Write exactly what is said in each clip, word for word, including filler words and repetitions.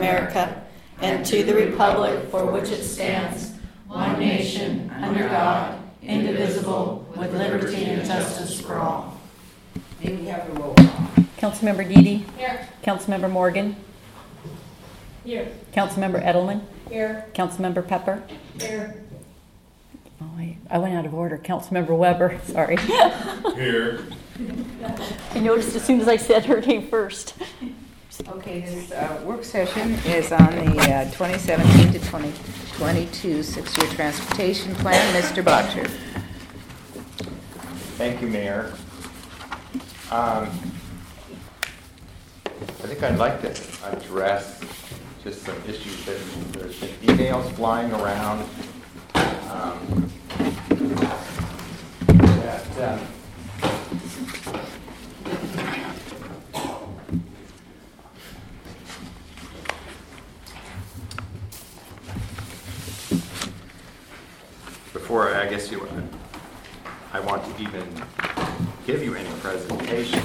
America and to the republic for which it stands, one nation, under God, indivisible, with liberty and justice for all. May we have a roll call? Councilmember Deedy? Here. Councilmember Morgan? Here. Councilmember Edelman? Here. Councilmember Pepper? Here. Oh, wait, I went out of order. Councilmember Weber, sorry. Here. I noticed as soon as I said her name first. Okay, this uh, work session is on the uh, twenty seventeen to twenty twenty-two six-year transportation plan. Mister Botcher. Thank you, Mayor. Um, I think I'd like to address just some issues that there's been emails flying around. Um, that, uh, before I guess you, I want to even give you any presentation.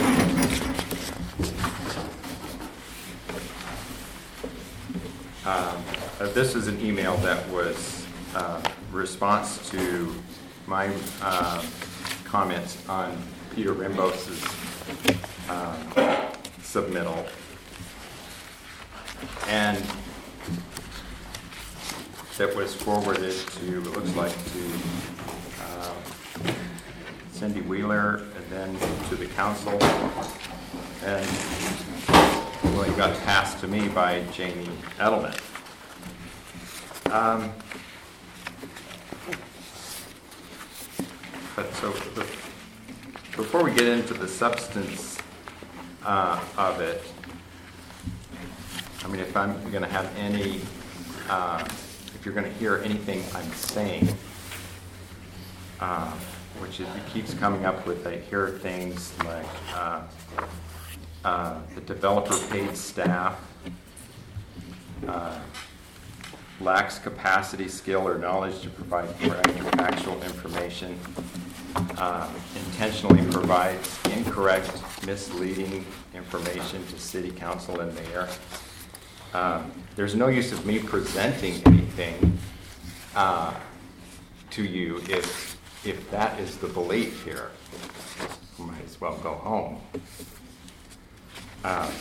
Um, uh, this is an email that was uh, response to my uh, comments on Peter Rimbos's uh, submittal, and that was forwarded to, it looks like, to uh, Cindy Wheeler and then to the council, and well, it got passed to me by Jamie Edelman. Um, but so the, before we get into the substance uh, of it, I mean, if I'm going to have any, uh, if you're going to hear anything I'm saying, uh, which is, it keeps coming up with, I hear things like uh, uh, the developer paid staff uh, lacks capacity, skill, or knowledge to provide correct or factual information, uh, intentionally provides incorrect, misleading information to city council and mayor. Um, there's no use of me presenting anything uh, to you if if that is the belief here. You might as well go home. Um,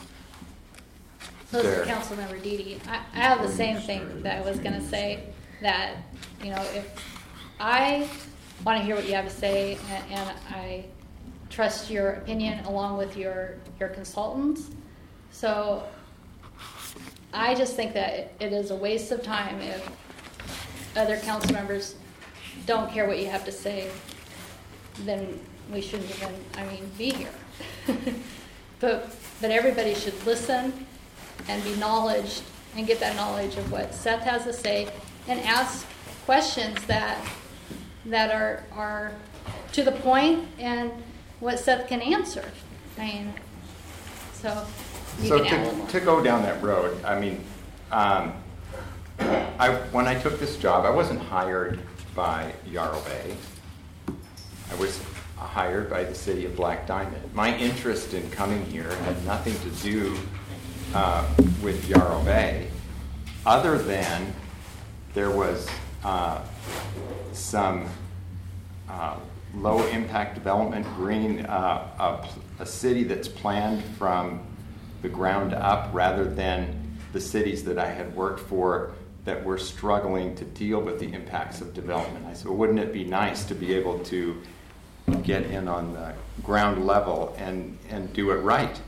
So there. this is Councilmember Deedy. I, I have the same thing that I was going to say, that, you know, if I want to hear what you have to say, and, and I trust your opinion along with your, your consultants. So I just think that it, it is a waste of time if other council members don't care what you have to say, then we shouldn't even, I mean, be here. but but everybody should listen and be knowledged and get that knowledge of what Seth has to say and ask questions that that are are to the point and what Seth can answer. I mean, so you So can add a little to, more. to go down that road, I mean, um, I, when I took this job, I wasn't hired by Yarrow Bay. I was hired by the city of Black Diamond. My interest in coming here had nothing to do uh, with Yarrow Bay, other than there was uh, some uh, low-impact development, green, uh, a, a city that's planned from the ground up rather than the cities that I had worked for that were struggling to deal with the impacts of development. I said, well, wouldn't it be nice to be able to get in on the ground level and, and do it right?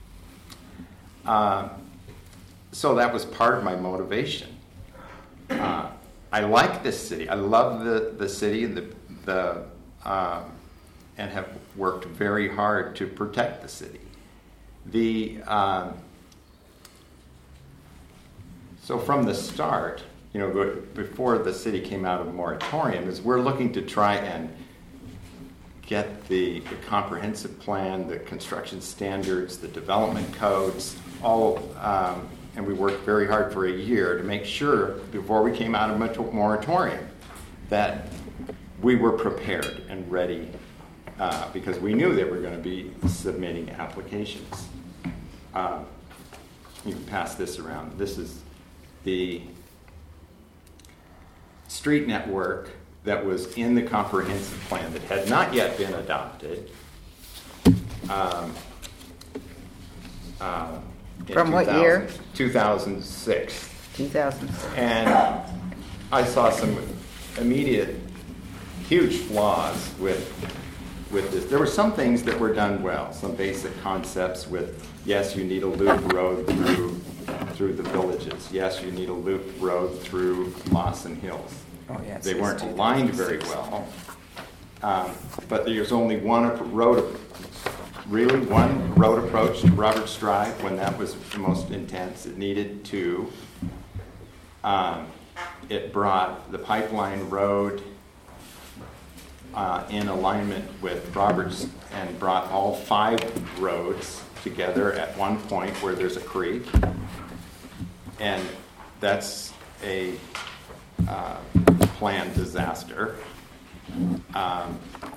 Uh, so that was part of my motivation. Uh, I like this city. I love the, the city and the, the uh, and have worked very hard to protect the city. The um, so from the start, you know, before the city came out of a moratorium, is we're looking to try and get the, the comprehensive plan, the construction standards, the development codes, all, um, and we worked very hard for a year to make sure before we came out of a moratorium that we were prepared and ready uh, because we knew they were going to be submitting applications. Uh, you can pass this around. This is the street network that was in the comprehensive plan that had not yet been adopted. Um, uh, in From what year? two thousand six. two thousand six. And I saw some immediate huge flaws with with this. There were some things that were done well, some basic concepts with, yes, you need a loop road through through the villages. Yes, you need a loop road through Lawson Hills. Oh, yes. They weren't aligned very well. Um, but there's only one ap- road, really one road approach to Roberts Drive when that was the most intense. It needed two. Um, it brought the pipeline road uh, in alignment with Roberts and brought all five roads together at one point where there's a creek. And that's a uh, planned disaster. Um,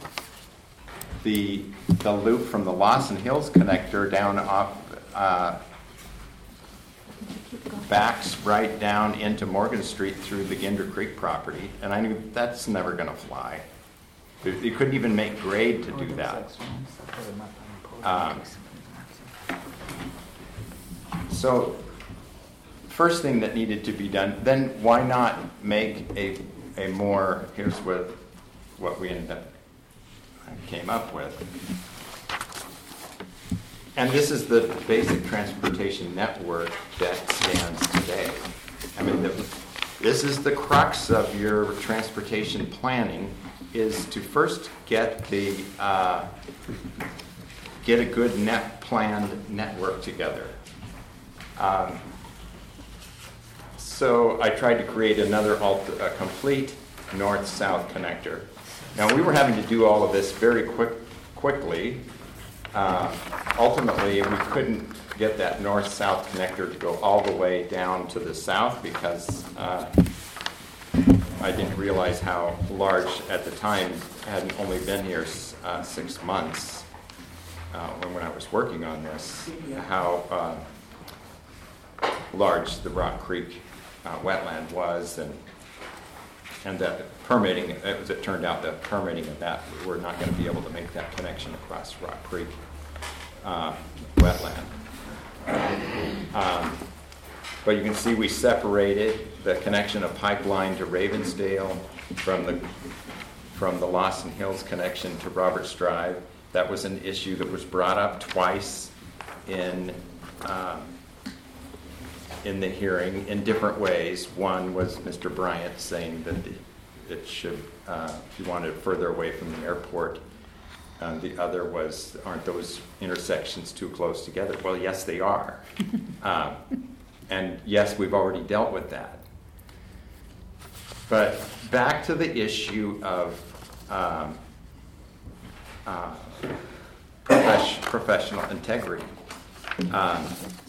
the the loop from the Lawson Hills connector down off uh, backs right down into Morgan Street through the Ginder Creek property, and I knew that's never going to fly. You couldn't even make grade to do that. Um, so, first thing that needed to be done, then why not make a a more, here's what what we ended up came up with. And this is the basic transportation network that stands today. I mean, the, this is the crux of your transportation planning, is to first get the uh, get a good net planned network together. Um, so I tried to create another alt- a complete north-south connector. Now we were having to do all of this very quick, quickly. Uh, ultimately, we couldn't get that north-south connector to go all the way down to the south because uh, I didn't realize how large at the time, I hadn't only been here uh, six months uh, when, when I was working on this, how uh, large the Rock Creek uh, wetland was, and and that permitting, as it turned out, that permitting of that, we're not going to be able to make that connection across Rock Creek uh, wetland. Um, but you can see we separated the connection of Pipeline to Ravensdale from the from the Lawson Hills connection to Roberts Drive. That was an issue that was brought up twice in um, in the hearing in different ways. One was Mister Bryant saying that the, it should, uh, he wanted it further away from the airport. Um, the other was, aren't those intersections too close together? Well, yes, they are. um, and yes, we've already dealt with that. But back to the issue of um, uh, profes- professional integrity. Um,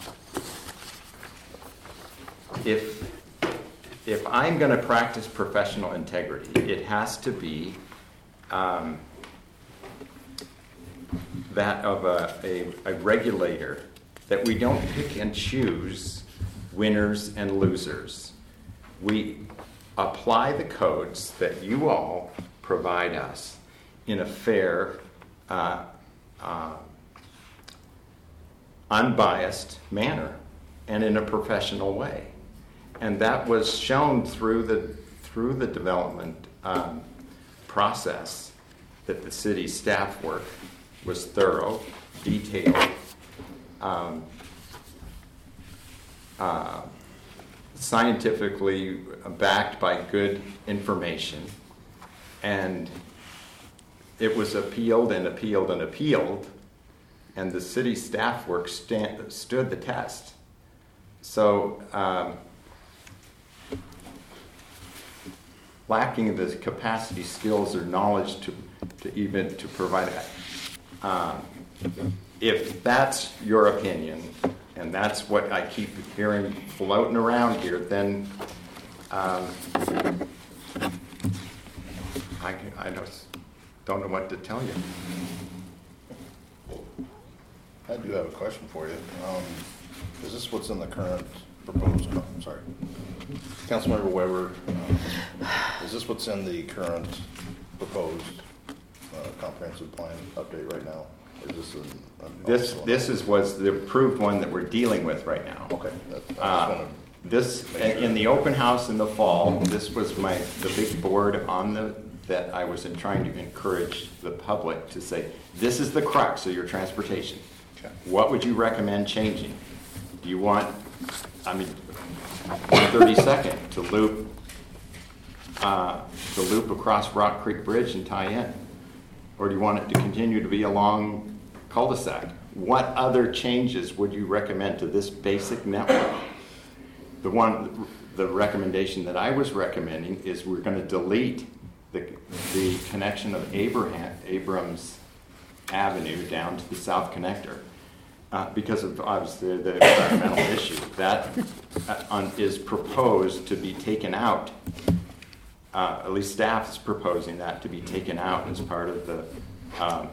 If if I'm going to practice professional integrity, it has to be um, that of a, a, a regulator, that we don't pick and choose winners and losers. We apply the codes that you all provide us in a fair, uh, uh, unbiased manner and in a professional way. And that was shown through the through the development um, process, that the city staff work was thorough, detailed, um, uh, scientifically backed by good information, and it was appealed and appealed and appealed, and the city staff work stand, stood the test. So. Um, lacking the capacity, skills, or knowledge to, to even to provide that. Um, if that's your opinion, and that's what I keep hearing floating around here, then um, I, I don't, don't know what to tell you. I do have a question for you. Um, Is this what's in the current proposed, co- I'm sorry, Councilmember Weber, uh, is this what's in the current proposed uh, comprehensive plan update right now? Or is this an? an This, also- this is, was the approved one that we're dealing with right now. Okay. that- I just Uh, wanna- This, in the open house in the fall, this was my, the big board on the, that I was in trying to encourage the public to say, this is the crux of your transportation. Okay. What would you recommend changing? Do you want, I mean, one thirty-second to loop, uh, to loop across Rock Creek Bridge and tie in? Or do you want it to continue to be along cul-de-sac? What other changes would you recommend to this basic network? The one, the recommendation that I was recommending is we're going to delete the, the connection of Abraham, Abrams Avenue down to the South Connector uh, because of obviously the environmental issue. That uh, on, is proposed to be taken out. Uh, at least staff is proposing that to be taken out as part of the, um,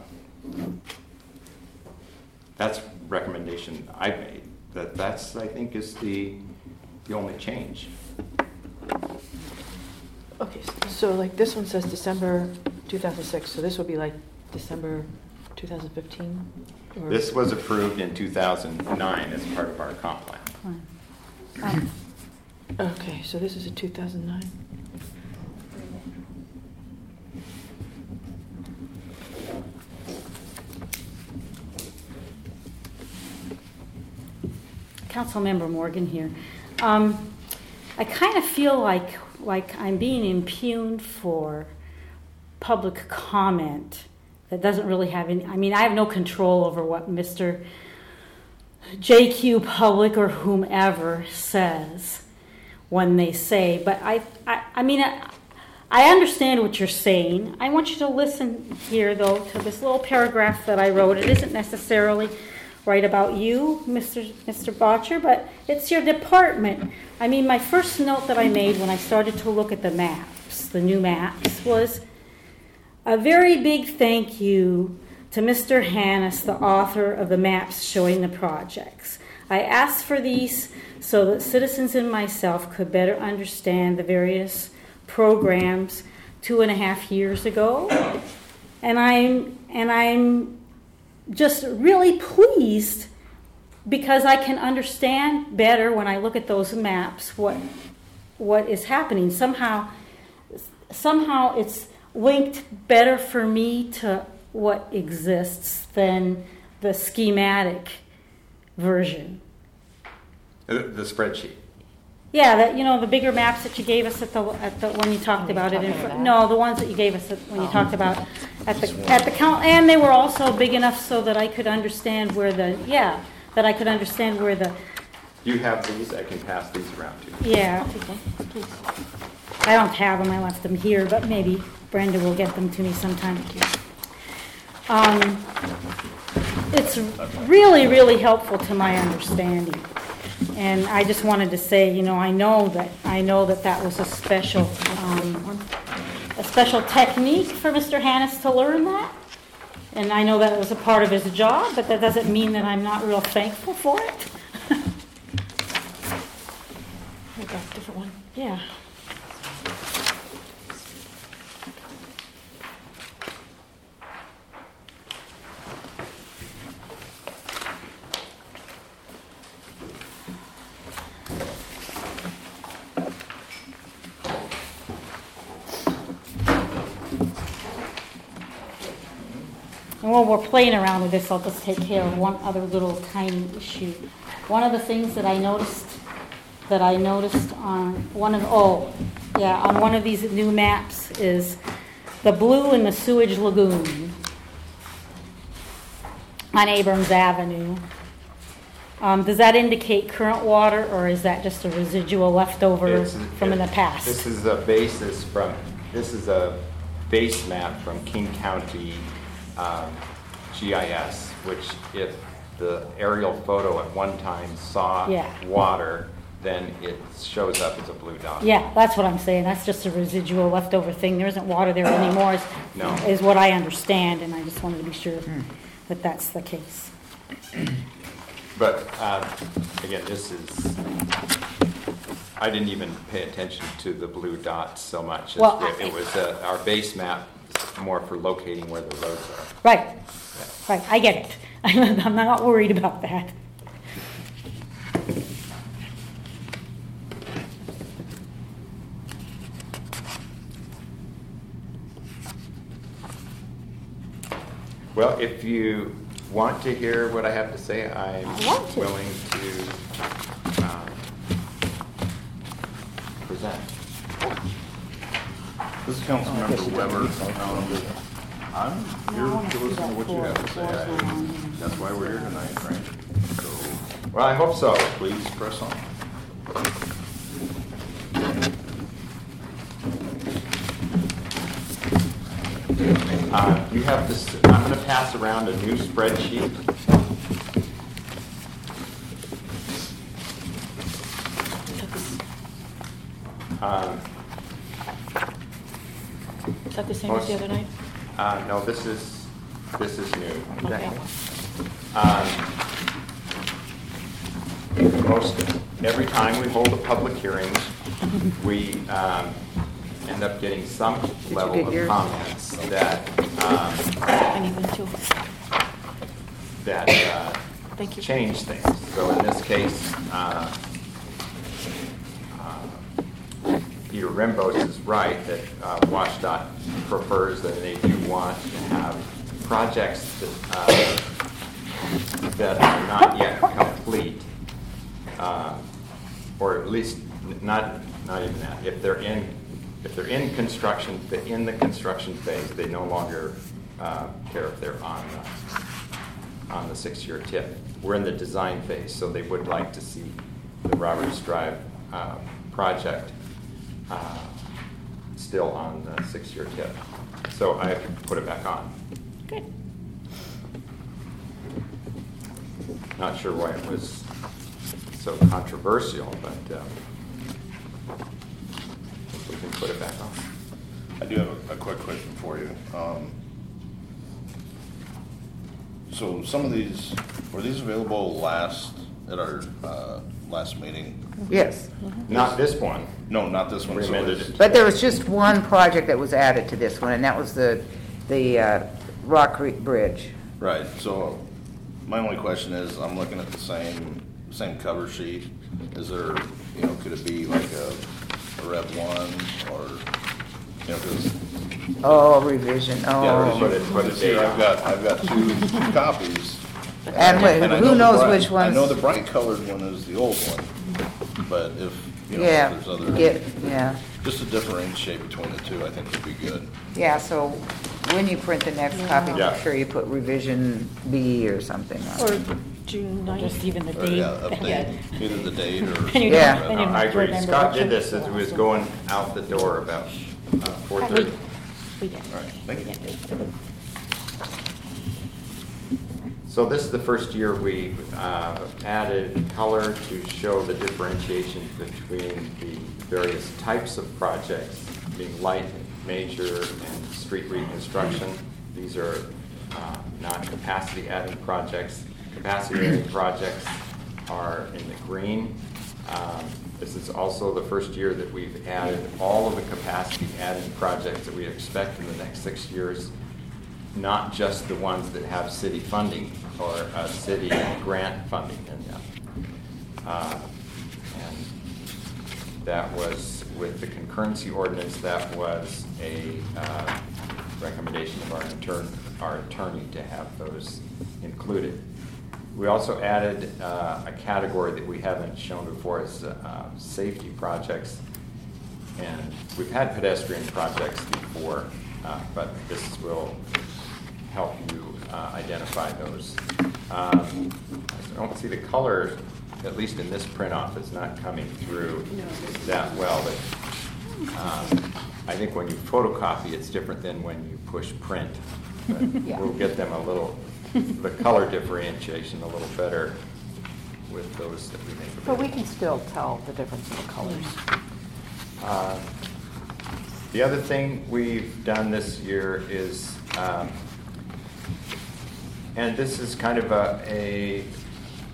that's recommendation I made. That that's, I think, is the, the only change. Okay, so like this one says December two thousand six, so this would be like December two thousand fifteen? Or- This was approved in two thousand nine as part of our comp plan. Um, Okay, so this is a two thousand nine? Councilmember Morgan here. Um, I kind of feel like like I'm being impugned for public comment that doesn't really have any. I mean, I have no control over what Mister J Q Public or whomever says when they say. But I, I, I mean, I, I understand what you're saying. I want you to listen here, though, to this little paragraph that I wrote. It isn't necessarily right about you, Mister Mister Botcher, but it's your department. I mean, my first note that I made when I started to look at the maps, the new maps, was a very big thank you to Mister Hannes, the author of the maps showing the projects. I asked for these so that citizens and myself could better understand the various programs two and a half years ago, and I'm and I'm just really pleased because I can understand better when I look at those maps what what is happening. Somehow, somehow it's linked better for me to what exists than the schematic version. The, the spreadsheet. Yeah, that you know the bigger maps that you gave us at the at the when you talked Oh, about it. In talking fr- about no, the ones that you gave us at, when you talked about at the at the count, and they were also big enough so that I could understand where the yeah that I could understand where the You have these, I can pass these around to you. yeah. Okay, please. I don't have them. I left them here, but maybe Brenda will get them to me sometime. Um, it's really really helpful to my understanding. And I just wanted to say, you know, I know that I know that that was a special, um, a special technique for Mister Hannes to learn that, and I know that it was a part of his job. But that doesn't mean that I'm not real thankful for it. I got a different one. Yeah. And while we're playing around with this, I'll just take care of one other little tiny issue. One of the things that I noticed, that I noticed on one of, oh, yeah, on one of these new maps is the blue in the sewage lagoon on Abrams Avenue. Um, does that indicate current water, or is that just a residual leftover It's- from in the This past? is a basis from, this is a base map from King County um, G I S, which if the aerial photo at one time saw Yeah. water, then it shows up as a blue dot. Yeah, that's what I'm saying. That's just a residual leftover thing. There isn't water there anymore, is, No. is what I understand, and I just wanted to be sure that that's the case. But uh, again, this is, I didn't even pay attention to the blue dots so much. Well, It I- it was, uh, our base map is more for locating where the roads are. Right, right, I get it. I'm not worried about that. Well, if you want to hear what I have to say, I'm I want to. willing to um, present. This is Councilmember Weber. Um, I'm I here wanna to see listen to that what you floor. have to say. Floor's not on I- here. That's why we're here tonight, Frank. So Well, I hope so. please press on. Uh, You have this, I'm going to pass around a new spreadsheet. Um, Is that the same as the other night? uh, No, this is, this is new. Okay. Um, Most, every time we hold a public hearing, we um, end up getting some you level get of yours? comments that, um, I need them too. that uh, Thank you. change things. So in this case, uh, uh, Peter Rimbos is right that uh, WashDOT prefers that they do want to have projects that, uh, that are not yet complete, uh, or at least n- not not even that. If they're in if they're in construction, they're in the construction phase, they no longer uh, care if they're on the, on the six-year tip. We're in the design phase, so they would like to see the Roberts Drive uh, project uh, still on the six-year tip. So I put it back on. Good. Not sure why it was so controversial, but um, we can put it back on. I do have a, a quick question for you. Um, so some of these, were these available last, at our, uh, last meeting? Yes, Not this one. No, not this one. We So amended it's- it. but there was just one project that was added to this one, and that was the, the uh, Rock Creek Bridge. Right, so my only question is, I'm looking at the same, same cover sheet. Is there, you know, could it be like a, a Rev one or, you know, because. Oh, revision, Yeah, oh. put it- put a Here, date I've on got, I've got two copies. And wait, I who know the knows bright- which I know one's- the bright colored one is the old one, but if, you know, Yeah, if there's other. get, yeah, Just to differentiate between the two, I think would be good. yeah, so when you print the next copy, Yeah. make sure you put revision B or something on it. Or June ninth. Just even the Or, date. yeah, update, either the date or. And you don't- Yeah. and you No, I agree. remember Scott which did this one as it he was was. going out the door about uh, four We thirty. did. We did. All right, thank you. So this is the first year we uh, added color to show the differentiation between the various types of projects, being light, major, and street reconstruction. These are uh, not capacity adding projects. Capacity adding projects are in the green. Um, This is also the first year that we've added all of the capacity adding projects that we expect in the next six years, not just the ones that have city funding or uh, city grant funding in them. Uh, And that was, with the concurrency ordinance, that was a uh, recommendation of our intern, our attorney to have those included. We also added uh, a category that we haven't shown before as uh, safety projects. And we've had pedestrian projects before, uh, but this will help you uh, identify those. Um, I don't see the color, at least in this print off, is not coming through that well. But um, I think when you photocopy, it's different than when you push print. But Yeah. we'll get them a little, the color differentiation a little better with those that we make But we available. can still tell the difference in the colors. Uh, The other thing we've done this year is, um, and this is kind of a, a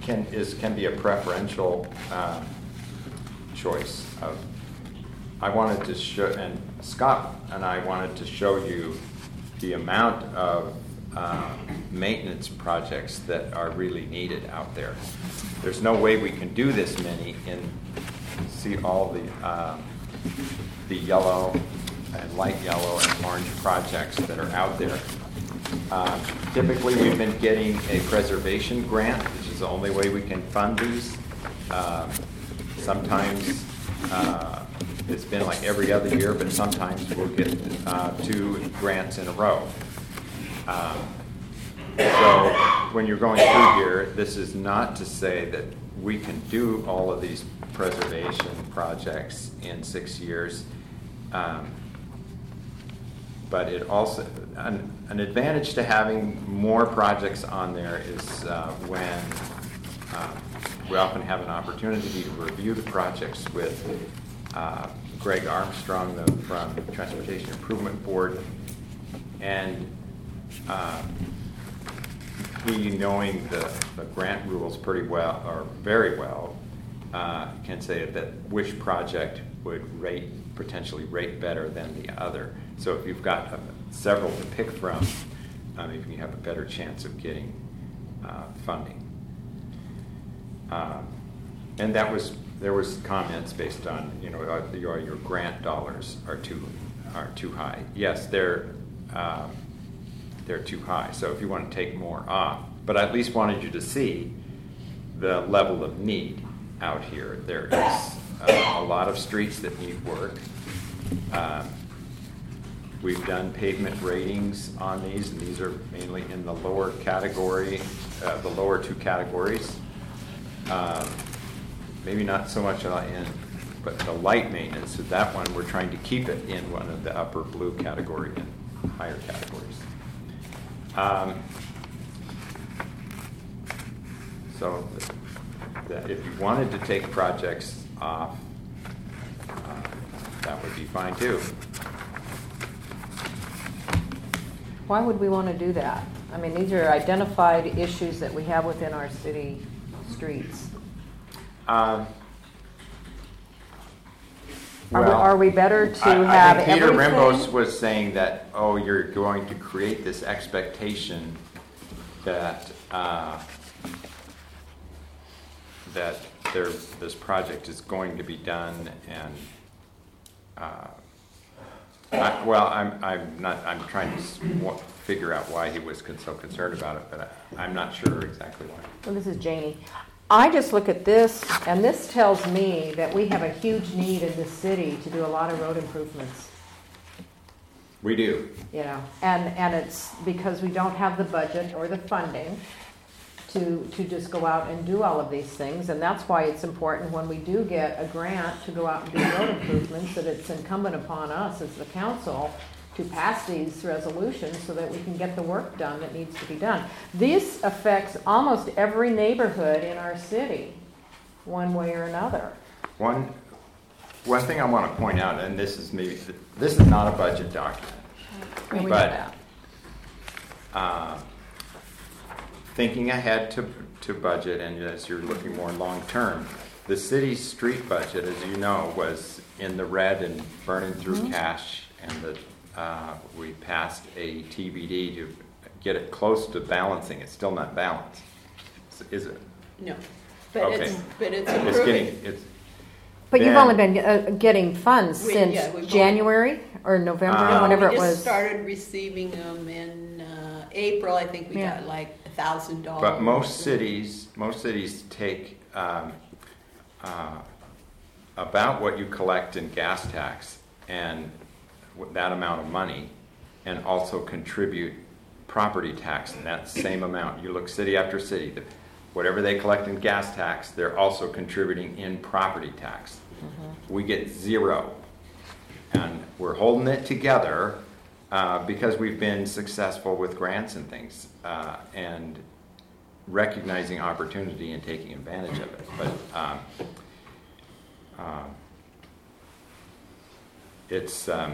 can is can be a preferential um, choice of. I wanted to show, and Scott and I wanted to show you the amount of uh, maintenance projects that are really needed out there. There's no way we can do this many in, see all the uh, the yellow and light yellow and orange projects that are out there. Uh, typically, we've been getting a preservation grant, which is the only way we can fund these. Uh, sometimes uh, it's been like every other year, but sometimes we'll get uh, two grants in a row. Um, so when you're going through here, this is not to say that we can do all of these preservation projects in six years. Um, but it also, an, an advantage to having more projects on there is uh, when uh, we often have an opportunity to review the projects with uh, Greg Armstrong the, from the Transportation Improvement Board, and uh, he, knowing the, the grant rules pretty well, or very well, uh, can say that which project would rate, potentially rate better than the other. So if you've got uh, several to pick from, um, you can have a better chance of getting uh, funding. Um, and that was, there was comments based on, you know, uh, your, your grant dollars are too, are too high. Yes, they're, uh, they're too high. So if you want to take more off, but I at least wanted you to see the level of need out here. There is uh, a lot of streets that need work. Um, we've done pavement ratings on these, and these are mainly in the lower category, uh, the lower two categories. Um, maybe not so much in, but the light maintenance, so that one we're trying to keep it in one of the upper blue category and higher categories. Um, so that if you wanted to take projects off, uh, that would be fine too. Why would we want to do that? I mean, these are identified issues that we have within our city streets. Um, Are, we, well, are we better to I, have I think Peter everything? Rimbos was saying that, oh, you're going to create this expectation that uh, that there, this project is going to be done, and uh, I, well, I'm I'm not I'm trying to s- figure out why he was con- so concerned about it, but I, I'm not sure exactly why. Well, this is Janie. I just look at this, and this tells me that we have a huge need in this city to do a lot of road improvements. We do. You know, and and it's because we don't have the budget or the funding to to just go out and do all of these things, and that's why it's important when we do get a grant to go out and do road improvements that it's incumbent upon us as the council to pass these resolutions so that we can get the work done that needs to be done. This affects almost every neighborhood in our city, one way or another. One one thing I want to point out, and this is maybe this is not a budget document, We know but that. uh, thinking ahead to to budget, and as you're looking more long term, the city's street budget, as you know, was in the red and burning through mm-hmm. cash, and the uh, we passed a T B D to get it close to balancing. It's still not balanced, is it? No, but Okay. it's, but it's It's improving. getting it's. But you've then- only been uh, getting funds We- since yeah, we've January or November, Uh, whenever we it just was. started receiving them in uh, April. I think we Yeah. got like a thousand dollars. But most cities, most cities take um, uh, about what you collect in gas tax and w- that amount of money, and also contribute property tax in that same amount. You look city after city, the, whatever they collect in gas tax, they're also contributing in property tax. Mm-hmm. We get zero, and we're holding it together uh, because we've been successful with grants and things, uh, and recognizing opportunity and taking advantage of it. But um, um, it's um,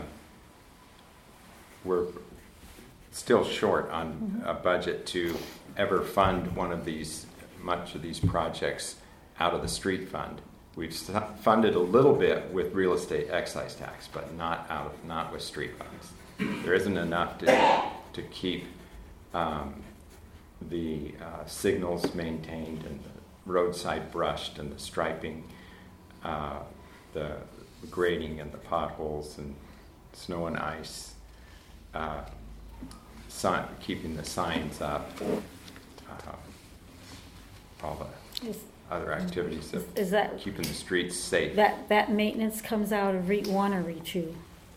we're still short on a budget to ever fund one of these much of these projects out of the street fund. We've s- funded a little bit with real estate excise tax, but not out of, not with street funds. There isn't enough to to keep um, the uh, signals maintained and the roadside brushed and the striping, uh, the grading and the potholes and snow and ice, uh, sign, keeping the signs up, uh, all the Is, other activities of is that keeping the streets safe. that that maintenance comes out of REIT one or REIT two?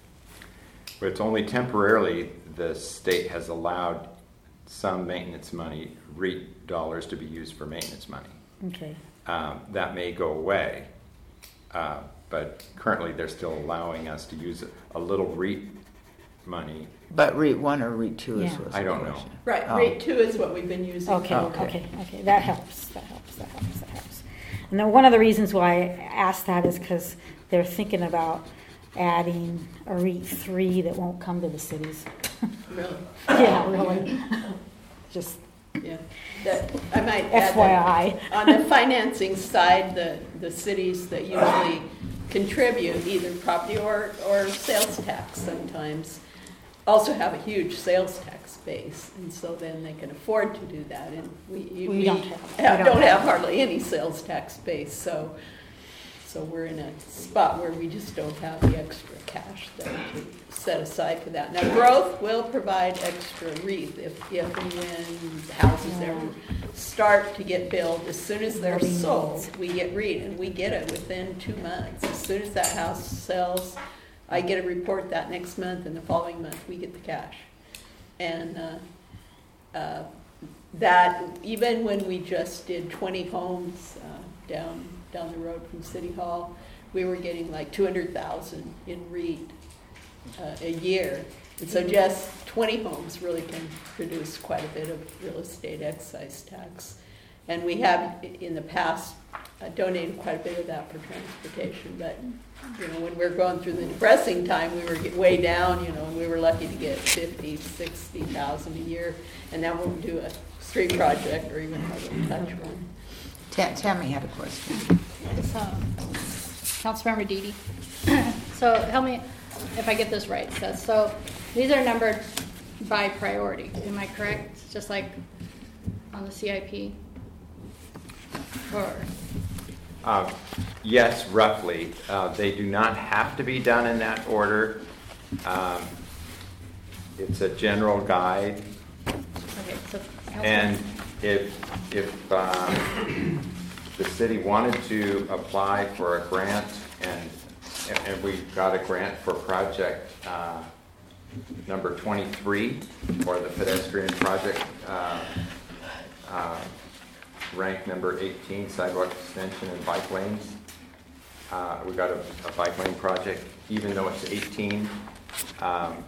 But it's only temporarily the state has allowed some maintenance money, REIT dollars, to be used for maintenance money. Okay. Um, that may go away, uh, but currently they're still allowing us to use a, a little REIT money. But REIT one or REIT two is Yeah. what's I the don't know. question. Right, Oh. rate two is what we've been using. Okay, Okay. okay, okay, that helps, that helps, that helps, that helps. And then one of the reasons why I asked that is because they're thinking about adding a REIT three that won't come to the cities. Really, Yeah, really. Just yeah. That, I might add F Y that I. on the financing side, the, the cities that usually contribute either property or, or sales tax sometimes also have a huge sales tax base, and so then they can afford to do that, and we, We don't have- we have- don't don't have have- hardly any sales tax base, so, so we're in a spot where we just don't have the extra cash there to set aside for that. Now, growth will provide extra REIT if, if and when houses ever start to get built. As soon as they're sold, we get REIT, and we get it within two months. As soon as that house sells, I get a report that next month, and the following month, we get the cash. And uh, uh, that, even when we just did twenty homes uh, down down the road from City Hall, we were getting like two hundred thousand in REIT uh, a year. And so just twenty homes really can produce quite a bit of real estate excise tax. And we have, in the past, uh, donated quite a bit of that for transportation. But, you know, when we were going through the depressing time, we were get way down, you know, and we were lucky to get fifty, sixty thousand a year. And that won't do a street project or even hardly touch one. Ta- Tammy had a question. So, Councilmember Didi. So help me if I get this right. So, so these are numbered by priority. Am I correct? Just like on the C I P? Or Uh, yes, roughly. Uh, they do not have to be done in that order. Um, it's a general guide. okay, so And if, if um, the city wanted to apply for a grant, and, and we got a grant for project uh, number twenty-three, or the pedestrian project, uh, uh, rank number eighteen, sidewalk extension and bike lanes. Uh, we got a, a bike lane project, even though it's eighteen, um,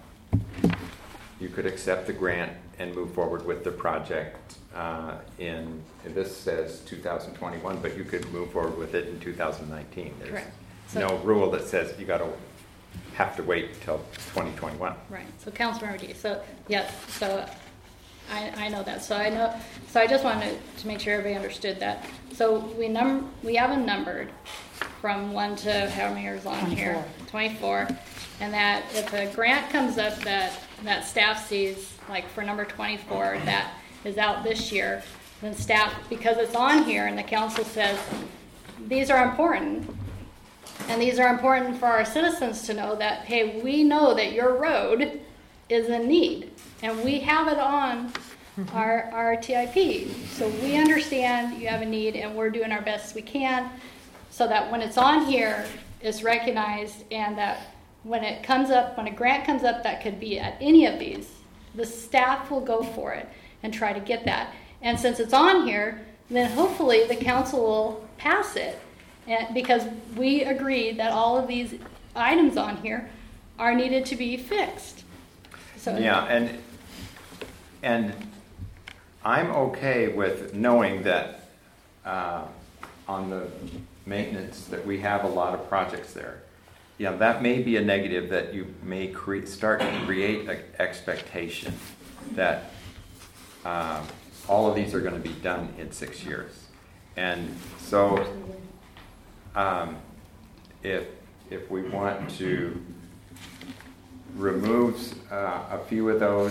you could accept the grant and move forward with the project uh, in, this says two thousand twenty-one, but you could move forward with it in two thousand nineteen. There's Correct. So- no rule that says you got to have to wait till twenty twenty-one. right. So Councilmember Didi. So yeah. So I, I know that. So I know. So I just wanted to make sure everybody understood that. So we num we have them numbered from one to how many years on here? twenty-four. And that if a grant comes up that that staff sees, like for number twenty-four, that is out this year, then staff, because it's on here and the council says these are important, and these are important for our citizens to know that, hey, we know that your road is in need, and we have it on our, our T I P. So we understand you have a need, and we're doing our best we can, so that when it's on here, it's recognized, and that when it comes up, when a grant comes up that could be at any of these, the staff will go for it and try to get that. And since it's on here, then hopefully the council will pass it. And because we agree that all of these items on here are needed to be fixed. So Yeah, and, and I'm okay with knowing that uh, on the maintenance that we have a lot of projects there. Yeah, that may be a negative, that you may cre- start to create an expectation that um, all of these are going to be done in six years. and so um, if if we want to remove uh, a few of those,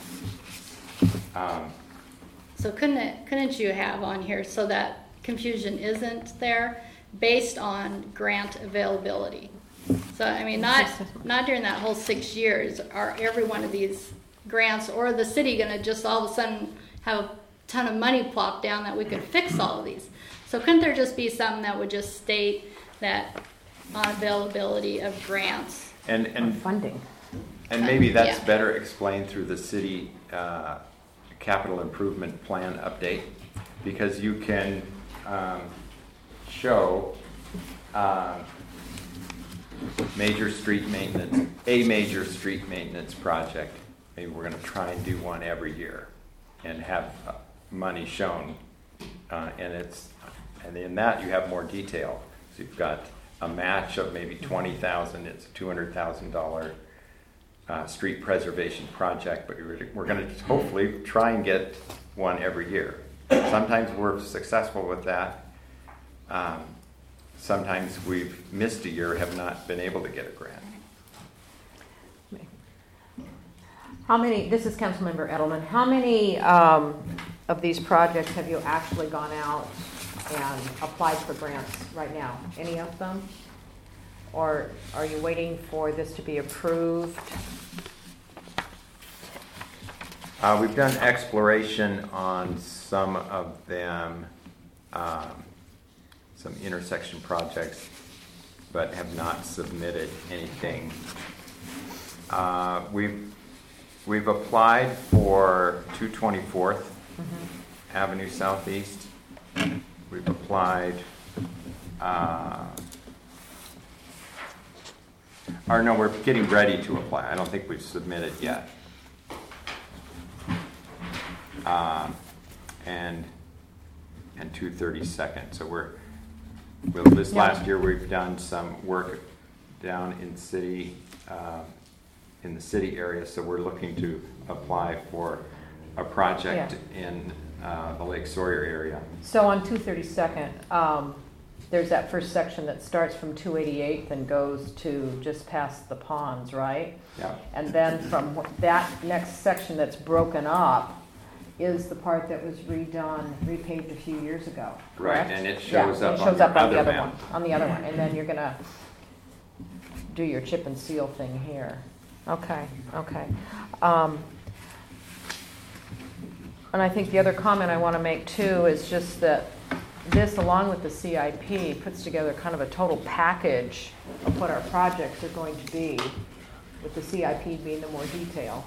um, So couldn't it, couldn't you have on here so that confusion isn't there based on grant availability? So, I mean, not, not during that whole six years are every one of these grants or the city gonna just all of a sudden have a ton of money plopped down that we could fix all of these? So couldn't there just be something that would just state that on availability of grants? and Or and funding. and maybe that's Yeah. better explained through the city uh, capital improvement plan update, because you can um, show um, major street maintenance, a major street maintenance project. Maybe we're going to try and do one every year and have uh, money shown. Uh, and it's and in that you have more detail. So you've got a match of maybe twenty thousand. It's a two hundred thousand dollar uh, street preservation project, but we're, we're going to hopefully try and get one every year. Sometimes we're successful with that. Um, sometimes we've missed a year, have not been able to get a grant. How many, this is Councilmember Edelman, how many um, of these projects have you actually gone out and applied for grants right now? Any of them? Or are you waiting for this to be approved? Uh, we've done exploration on some of them, um, some intersection projects, but have not submitted anything. Uh, we've we've applied for two twenty-fourth Mm-hmm. Avenue Southeast. We've applied. Uh, or no, we're getting ready to apply. I don't think we've submitted yet. Um, and and two thirty-second. So we're well, this Yeah. last year we've done some work down in city um, in the city area. So we're looking to apply for a project in uh, the Lake Sawyer area. So on two thirty-second, um, there's that first section that starts from two eighty-eighth and goes to just past the ponds, right? Yeah. And then from wh- that next section that's broken up is the part that was redone, repaved a few years ago, Right, correct? and it Yeah, shows up it on shows the up on other the other map. one, on the other one, and then you're gonna do your chip and seal thing here. Okay, okay. Um, And I think the other comment I want to make too is just that this, along with the C I P, puts together kind of a total package of what our projects are going to be, with the C I P being the more detail.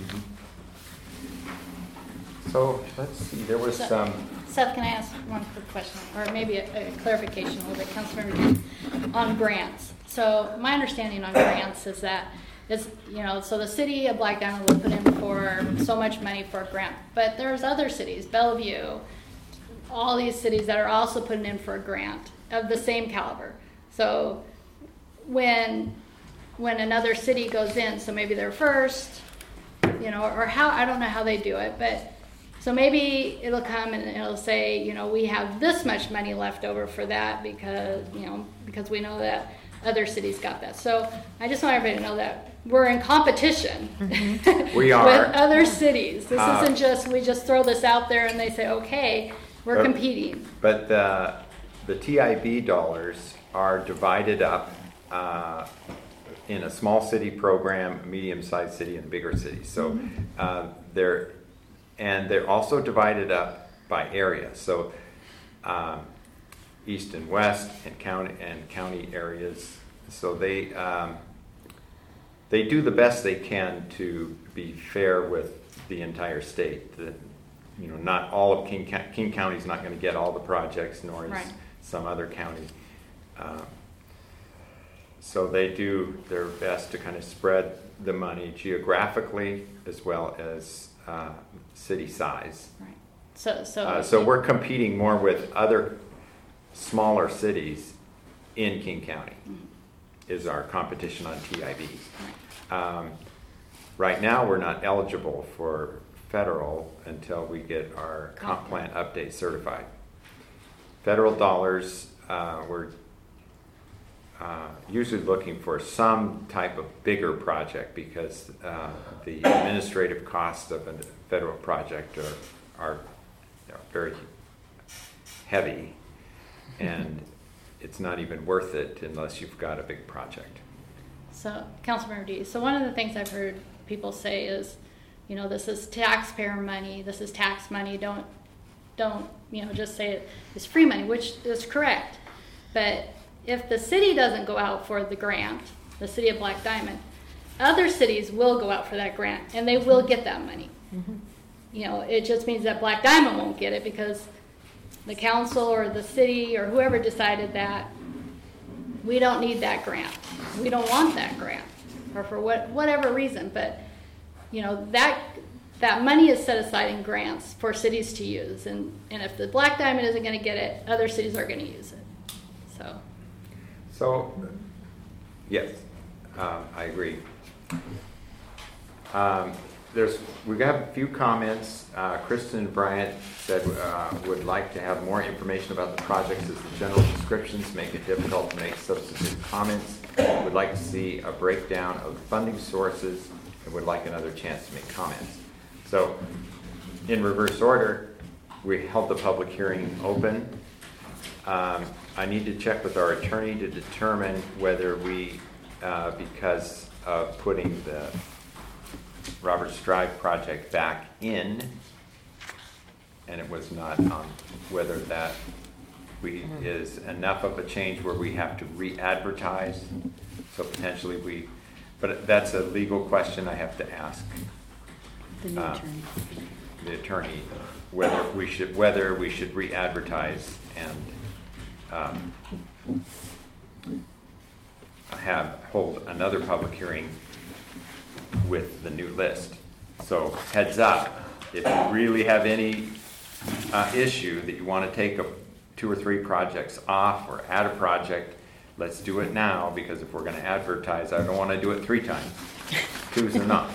So let's see. There was So- some. Seth, can I ask one quick question, or maybe a, a clarification a little bit, Councilmember Dean, on grants? So my understanding on grants is that it's, you know, so the city of Black Diamond will put in for so much money for a grant, but there's other cities, Bellevue, all these cities that are also putting in for a grant of the same caliber. So when when another city goes in, so maybe they're first, you know, or how, I don't know how they do it, but so maybe it'll come and it'll say, you know, we have this much money left over for that because, you know, because we know that other cities got that. So I just want everybody to know that we're in competition We are. with other cities. This Uh, isn't just, we just throw this out there and they say, okay, we're But- competing. But the, the T I B dollars are divided up uh, in a small city program, a medium-sized city, and a bigger city. So uh, they're, and they're also divided up by area. So um, east and west and county and county areas. So they um, they do the best they can to be fair with the entire state. The, you know, not all of King, King County is not going to get all the projects, nor is Right. some other county. Um, so they do their best to kind of spread the money geographically as well as uh, city size. Right. So, so. Uh, so we're competing more with other smaller cities in King County. Is our competition on T I B. Um, right now, we're not eligible for federal until we get our comp plan update certified. federal dollars, uh, we're uh, usually looking for some type of bigger project because uh, the administrative costs of a federal project are, are you know, very heavy, and it's not even worth it unless you've got a big project. So, Councilmember D, so one of the things I've heard people say is, you know, this is taxpayer money, this is tax money, don't, don't, you know, just say it is free money, which is correct. But if the city doesn't go out for the grant, the city of Black Diamond, other cities will go out for that grant, and they will get that money. Mm-hmm. You know, it just means that Black Diamond won't get it because the council or the city or whoever decided that we don't need that grant. We don't want that grant, or for what, whatever reason. But, you know, that that money is set aside in grants for cities to use. And, and if the Black Diamond isn't going to get it, other cities are going to use it. So, So, yes, um, I agree. Um, there's, we got a few comments. Uh, Kristen Bryant said uh, would like to have more information about the projects as the general descriptions make it difficult to make substantive comments. Would like to see a breakdown of funding sources and would like another chance to make comments. So, in reverse order, we held the public hearing open. Um, I need to check with our attorney to determine whether we, uh, because of putting the Robert Stride project back in, and it was not on, whether that we is enough of a change where we have to re-advertise. So potentially we, but that's a legal question I have to ask The new uh, attorney. the attorney whether we should whether we should re-advertise and um, have hold another public hearing with the new list. So heads up, if you really have any uh, issue that you want to take a, two or three projects off or add a project, let's do it now, because if we're going to advertise, I don't want to do it three times. Two's enough.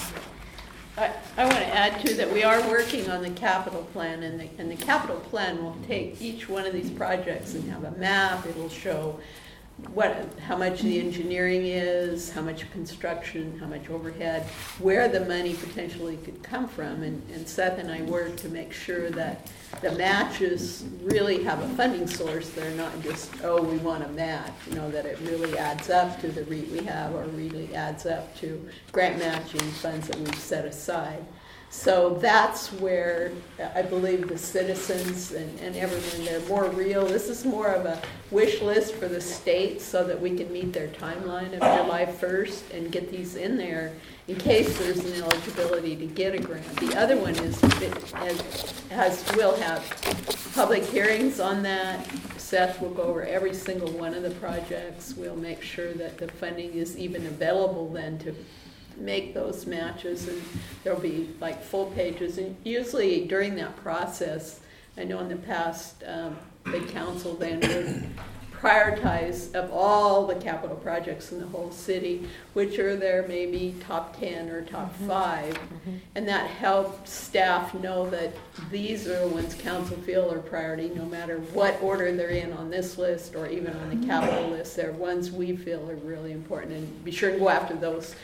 I, I want to add too that we are working on the capital plan, and the, and the capital plan will take each one of these projects and have a map. It'll show what, how much the engineering is, how much construction, how much overhead, where the money potentially could come from. And, and Seth and I work to make sure that the matches really have a funding source. They're not just, oh, we want a match, you know, that it really adds up to the REIT we have, or really adds up to grant matching funds that we've set aside. So that's where I believe the citizens and, and everyone, they're more real. This is more of a wish list for the state so that we can meet their timeline of July first and get these in there in case there's an eligibility to get a grant. The other one is, it has, has will have public hearings on that. Seth will go over every single one of the projects. We'll make sure that the funding is even available then to make those matches, and there'll be like full pages. And usually during that process, I know in the past, um, the council then would prioritize of all the capital projects in the whole city, which are their maybe top ten or top mm-hmm. five. Mm-hmm. And that helped staff know that these are the ones council feel are priority, no matter what order they're in on this list or even on the capital list. They're ones we feel are really important, and be sure to go after those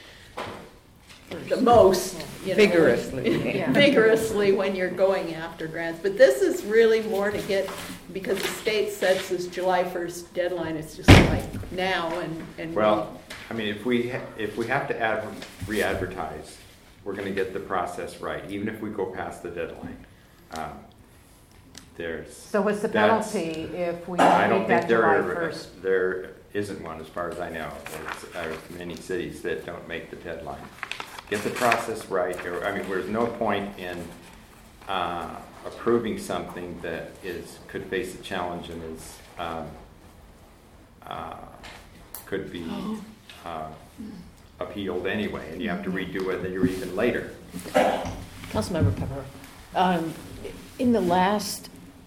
the most, you know, vigorously, yeah. vigorously when you're going after grants. But this is really more to get, because the state sets this July first deadline. It's just like now and and well, I mean, if we ha- if we have to add re-advertise, we're going to get the process right, even if we go past the deadline. Um, there's So what's the penalty if we I don't make think that there July are, first? there isn't one, as far as I know. There's uh, many cities that don't make the deadline. Get the process right. Or, I mean, there's no point in uh, approving something that is could face a challenge and is um, uh, could be uh, appealed anyway, and you have to redo it, then you're even later. Councilmember Pepper, um, in the last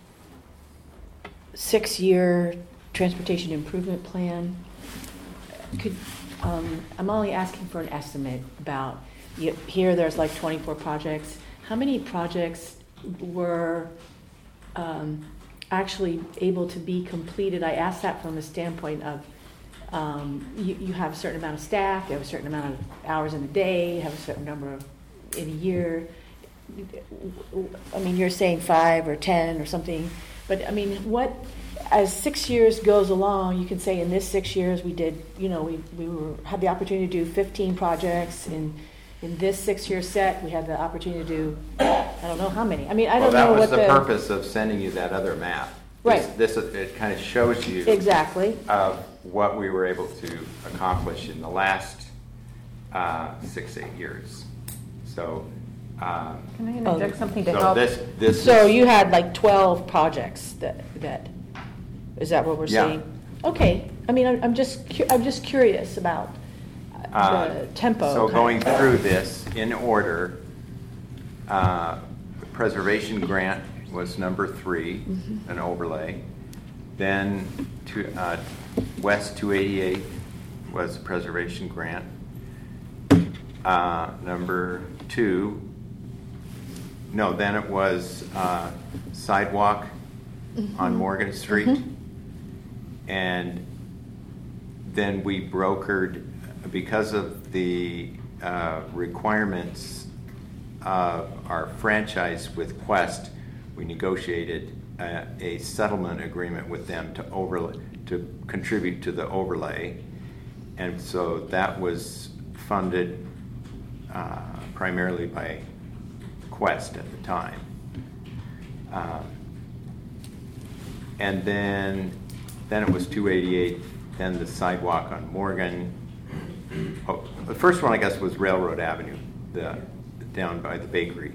six-year transportation improvement plan, could um, I'm only asking for an estimate about, you, here there's like twenty-four projects. How many projects were um, actually able to be completed? I ask that from a standpoint of, um, you, you have a certain amount of staff, you have a certain amount of hours in a day, you have a certain number of, in a year. I mean, you're saying five or ten or something, but I mean, what, as six years goes along, you can say in this six years we did, you know, we, we were, had the opportunity to do fifteen projects. In in this six-year set, we had the opportunity to do, I don't know how many. I mean, I Well, don't know that was what the the purpose of sending you that other map. Right. This, this it kind of shows you exactly. of what we were able to accomplish in the last uh, six, eight years. So, um, Can I interject Oh. something to so help? this, this So is- you had like twelve projects that, that, is that what we're Yeah. saying? Okay, I mean, I'm, I'm just, cu- I'm just curious about uh, Uh, the tempo. So kind going of. through this in order, uh, the preservation grant was number three, Mm-hmm. an overlay. Then to, uh, West two eighty-eight was a preservation grant. Uh, Number two, no, then it was uh, sidewalk on Morgan Street. Mhm. And then we brokered, because of the uh, requirements of our franchise with Quest, we negotiated a, a settlement agreement with them to overlay, to contribute to the overlay. And so that was funded uh, primarily by Quest at the time. Um, And then, then it was two eighty-eight, then the sidewalk on Morgan. Oh, the first one, I guess, was Railroad Avenue, the, down by the bakery.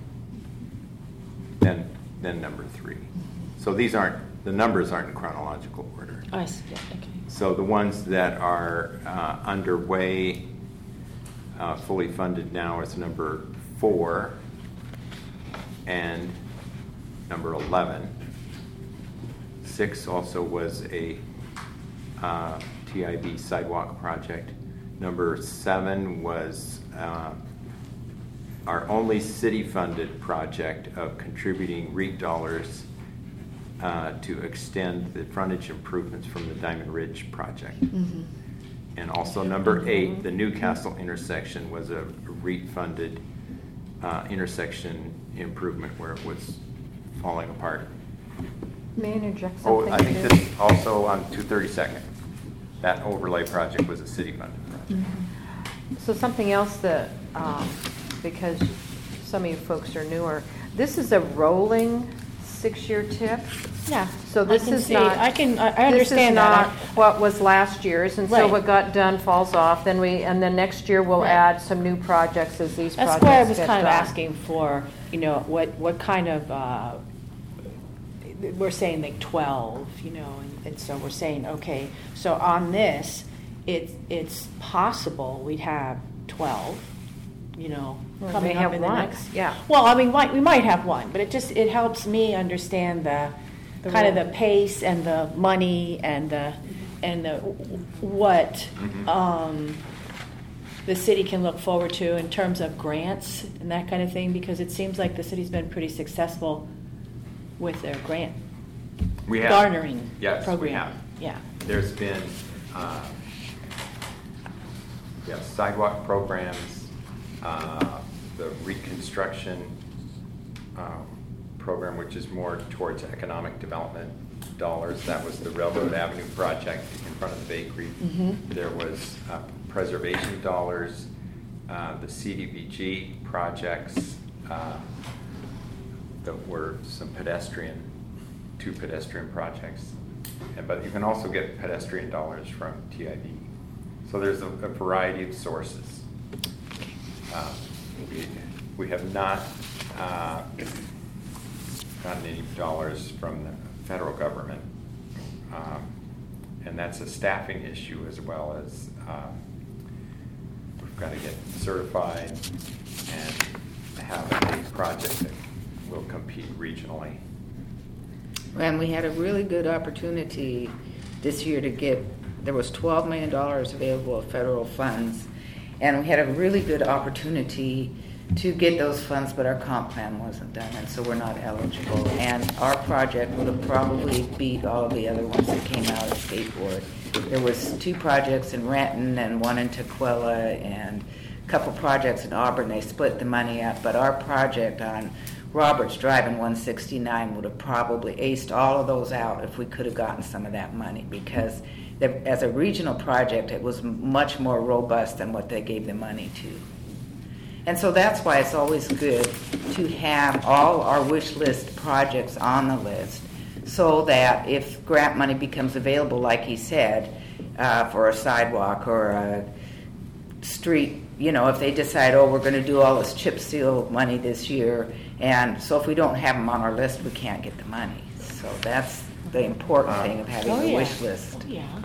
Then, then number three. So these aren't, the numbers aren't in chronological order. I see, yeah, okay. So the ones that are uh, underway, uh, fully funded now is number four and number eleven. Six also was a uh, T I B sidewalk project. Number seven was uh, our only city-funded project of contributing REAP dollars uh, to extend the frontage improvements from the Diamond Ridge project. Mm-hmm. And also number eight, the Newcastle intersection was a REAP-funded uh, intersection improvement where it was falling apart. May I interject Oh, something? I think too? this also on two thirty-second, that overlay project was a city-funded project. So something else that, um, because some of you folks are newer, this is a rolling six-year tip. Yeah. So this I can is see- not. I can, I I This is understand not that. what was last year's, and so Right. what got done falls off, then we, and then next year we'll Right. add some new projects as these projects That's why I was get kind of done. asking for, you know, what, what kind of, uh, we're saying like twelve, you know, and, and so we're saying, okay, so on this, it's, it's possible we'd have twelve, you know, Well, we coming may up have in the one, next. yeah. Well, I mean, might, we might have one, but it just, it helps me understand the, The kind of role. the pace and the money and the, and the, what, Mhm. um, the city can look forward to in terms of grants and that kind of thing, because it seems like the city's been pretty successful with their grant We have. garnering Yes, we program. have. Yeah. There's been, uh, yeah, sidewalk programs, uh, the reconstruction um, program, which is more towards economic development dollars. That was the Railroad Avenue project in front of the bakery. Mhm. There was uh, preservation dollars, uh, the C D B G projects uh, that were some pedestrian, two pedestrian projects. And, but you can also get pedestrian dollars from T I B. So there's a, a variety of sources. Uh, we, we have not uh, gotten any dollars from the federal government. Um, and that's a staffing issue as well as um, we've got to get certified and have a project that will compete regionally. And we had a really good opportunity this year to get, there was twelve million dollars available of federal funds, and we had a really good opportunity to get those funds, but our comp plan wasn't done, and so we're not eligible. And our project would have probably beat all of the other ones that came out of State Board. There was two projects in Renton and one in Tukwila and a couple projects in Auburn. They split the money up, but our project on Roberts Drive in one sixty-nine would have probably aced all of those out if we could have gotten some of that money, because the, as a regional project, it was much more robust than what they gave the money to. And so that's why it's always good to have all our wish list projects on the list, so that if grant money becomes available, like he said, uh, for a sidewalk or a street, you know, if they decide, oh, we're going to do all this chip seal money this year, and so if we don't have them on our list, we can't get the money. So that's the important thing of having Oh, a yeah. wish list. Oh, yeah.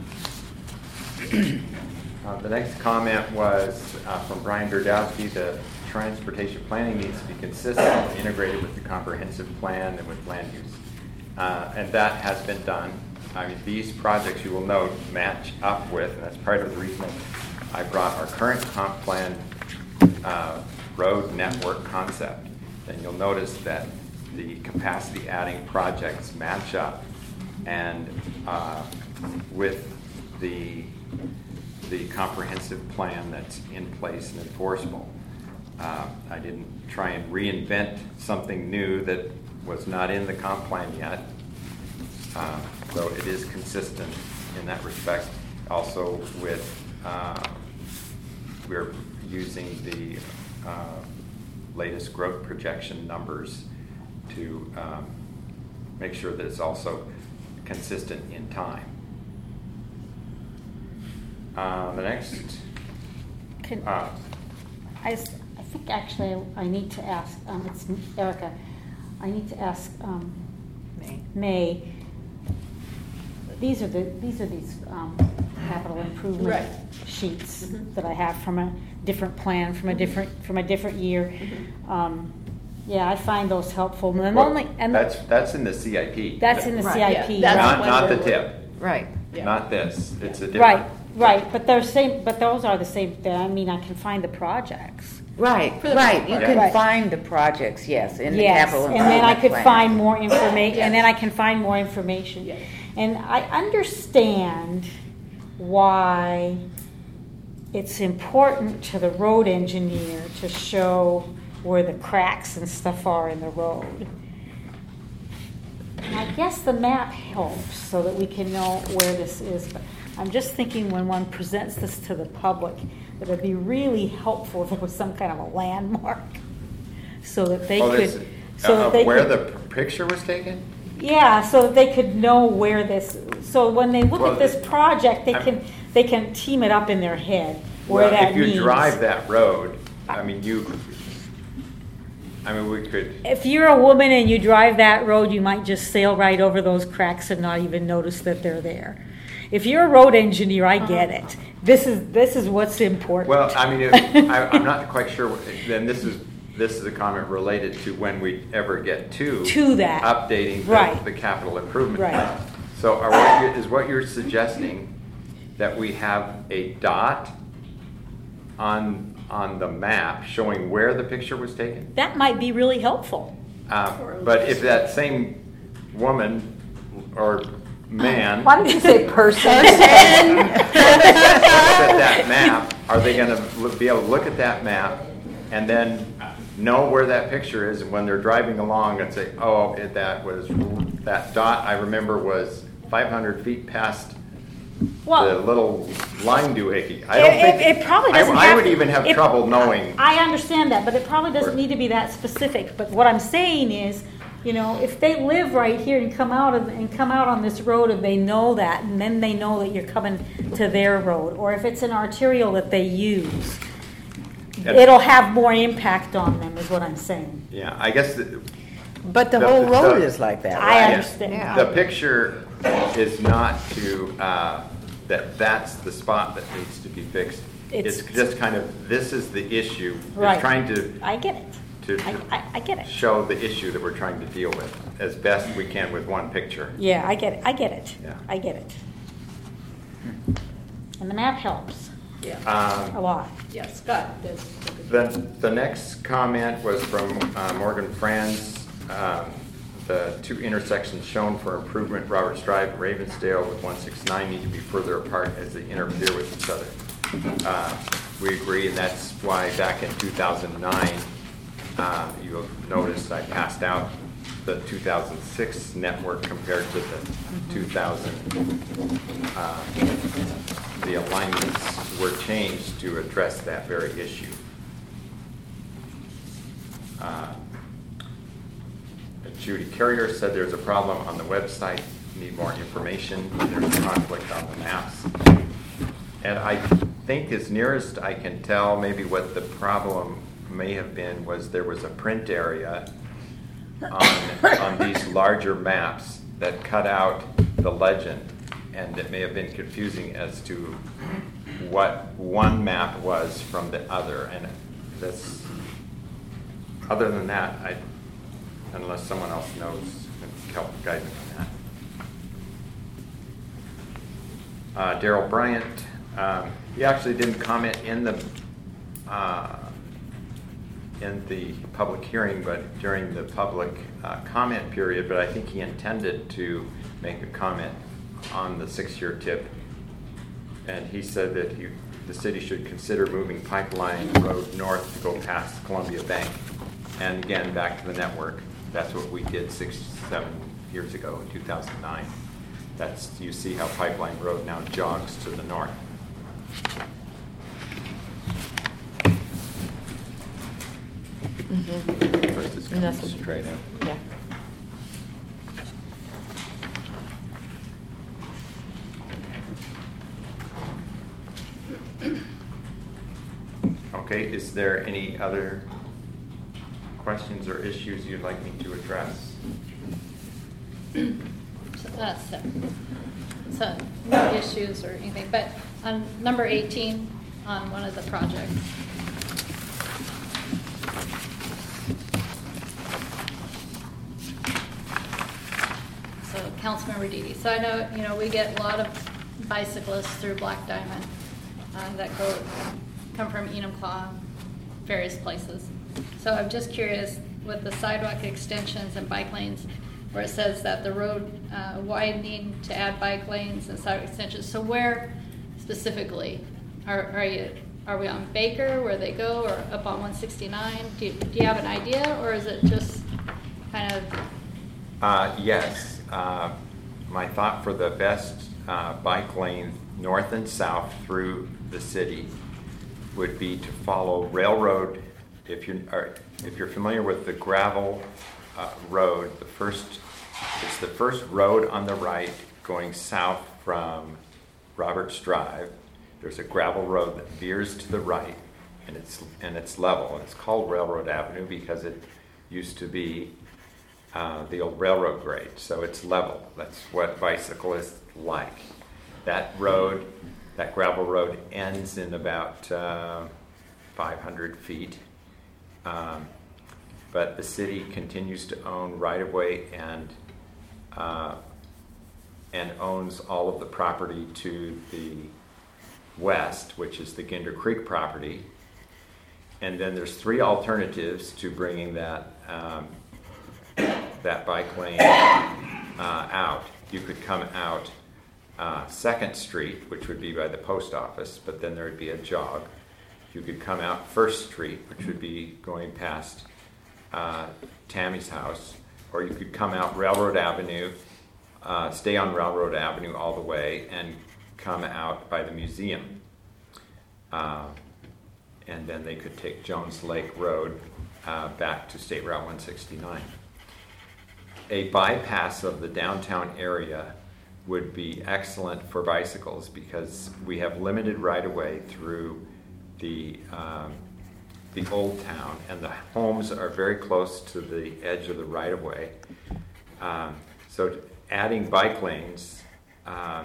Uh, The next comment was uh, from Brian Gordowski. The transportation planning needs to be consistent and integrated with the comprehensive plan and with land use. Uh, and that has been done. I mean, these projects, you will note, match up with, and that's part of the reason I brought our current comp plan uh, road network concept. And you'll notice that the capacity adding projects match up, and uh, with the the comprehensive plan that's in place and enforceable. Uh, I didn't try and reinvent something new that was not in the comp plan yet. Uh, so it is consistent in that respect. Also with, uh, we're using the uh, latest growth projection numbers to um, make sure that it's also consistent in time. Uh, the next, Can, uh, I, s- I think actually I need to ask, um, it's Erica, I need to ask um, May. May, these are the, these are these um, capital improvement Right. sheets Mhm. that I have from a different plan, from a different, from a different year. Um, Yeah, I find those helpful. And well, only, and that's that's in the C I P. that's in the Right. C I P. Yeah, that's Not when not the we're- tip, Right. Yeah. not this. It's a different. Right, right, but they're same, but those are the same, I mean, I can find the projects. Right, For the right. most You part. can Right. find the projects, yes, in the Yes, capital and then I improvement could plan. find more information, and then I can find more information. Yes. And I understand why it's important to the road engineer to show where the cracks and stuff are in the road. And I guess the map helps so that we can know where this is, but I'm just thinking when one presents this to the public, that it'd be really helpful if there was some kind of a landmark, so that they Oh, could, this- so uh, that they where could. the p- picture was taken? Yeah, so that they could know where this, so when they look Well, at this it- project, they I'm- can, they can team it up in their head where Well, that if you means. drive that road, I mean, you. I mean, we could. If you're a woman and you drive that road, you might just sail right over those cracks and not even notice that they're there. If you're a road engineer, I get it. This is, this is what's important. Well, I mean, if, I, I'm not quite sure. what- Then this is this is a comment related to when we ever get to To that. updating the, Right. the capital improvement Right. plan. So, are what you, is what you're suggesting that we have a dot on on the map showing where the picture was taken? That might be really helpful. Uh, but if that same woman or man Why did you say person? looks at that map, are they going to be able to look at that map and then know where that picture is, and when they're driving along and say, oh, it, that was, that dot I remember was five hundred feet past the Well, little line doohickey. I it, don't it, think, it probably I, doesn't I have would to- even have it- trouble knowing. I understand that, but it probably doesn't Where- need to be that specific. But what I'm saying is, you know, if they live right here and come out of, and come out on this road and they know that, and then they know that you're coming to their road, or if it's an arterial that they use, And- it'll have more impact on them, is what I'm saying. Yeah, I guess the, But the The- whole the- road the- is like that, I right? understand. Yeah. the picture is not to, uh, that that's the spot that needs to be fixed. It's It's- just kind of, this is the issue. Right. It's trying to, I get it. to I, I, I get it. show the issue that we're trying to deal with as best we can with one picture. Yeah, I get it. I get it. Yeah. I get it. And the map helps. Yeah, A Um, lot. yeah, Scott does. The, the next comment was from uh, Morgan Franz. Um, The two intersections shown for improvement, Roberts Drive and Ravensdale with one sixty-nine, need to be further apart as they interfere with each other. Uh, We agree, and that's why back in two thousand nine, uh, you'll notice I passed out the two thousand six network compared to the two thousand. Uh, the alignments were changed to address that very issue. Uh, Judy Carrier said there's a problem on the website, need more information, there's a conflict on the maps. And I think as nearest I can tell, maybe what the problem may have been was there was a print area on, on these larger maps that cut out the legend, and it may have been confusing as to what one map was from the other. And that's, other than that, I unless someone else knows and help guide me on that. Uh, Daryl Bryant, um, he actually didn't comment in the uh, in the public hearing, but during the public uh, comment period. But I think he intended to make a comment on the six-year tip, and he said that he, the city should consider moving Pipeline Road north to go past Columbia Bank, and again back to the network. That's what we did six, seven years ago in two thousand nine. That's, you see how Pipeline Road now jogs to the north. Mm-hmm. First it's And that's coming what- straight in. Yeah. Okay, is there any other questions or issues you'd like me to address? So that's it. So no issues or anything, but on number eighteen, on one of the projects. So Councilmember Didi, so I know, you know, we get a lot of bicyclists through Black Diamond uh, that go, come from Enumclaw, various places. So I'm just curious, with the sidewalk extensions and bike lanes, where it says that the road uh, widening to add bike lanes and sidewalk extensions, so where specifically? Are, are you, are we on Baker, where they go, or up on one sixty-nine? Do you, do you have an idea, or is it just kind of? Uh, yes. Uh, my thought for the best uh, bike lane north and south through the city would be to follow railroad. If you're, or if you're familiar with the gravel uh, road, the first, it's the first road on the right going south from Roberts Drive. There's a gravel road that veers to the right, and it's and it's level. And it's called Railroad Avenue because it used to be uh, the old railroad grade, so it's level. That's what bicyclists like. That road, that gravel road, ends in about uh, five hundred feet. Um, but the city continues to own right-of-way and uh, and owns all of the property to the west, which is the Ginder Creek property. And then there's three alternatives to bringing that um, that bike lane uh, out. You could come out uh, Second Street, which would be by the post office, but then there would be a jog. You could come out First Street, which would be going past uh, Tammy's house, or you could come out Railroad Avenue, uh, stay on Railroad Avenue all the way, and come out by the museum. Uh, and then they could take Jones Lake Road uh, back to State Route one sixty-nine. A bypass of the downtown area would be excellent for bicycles because we have limited right-of-way through the um, the old town, and the homes are very close to the edge of the right-of-way. Um, so adding bike lanes, um,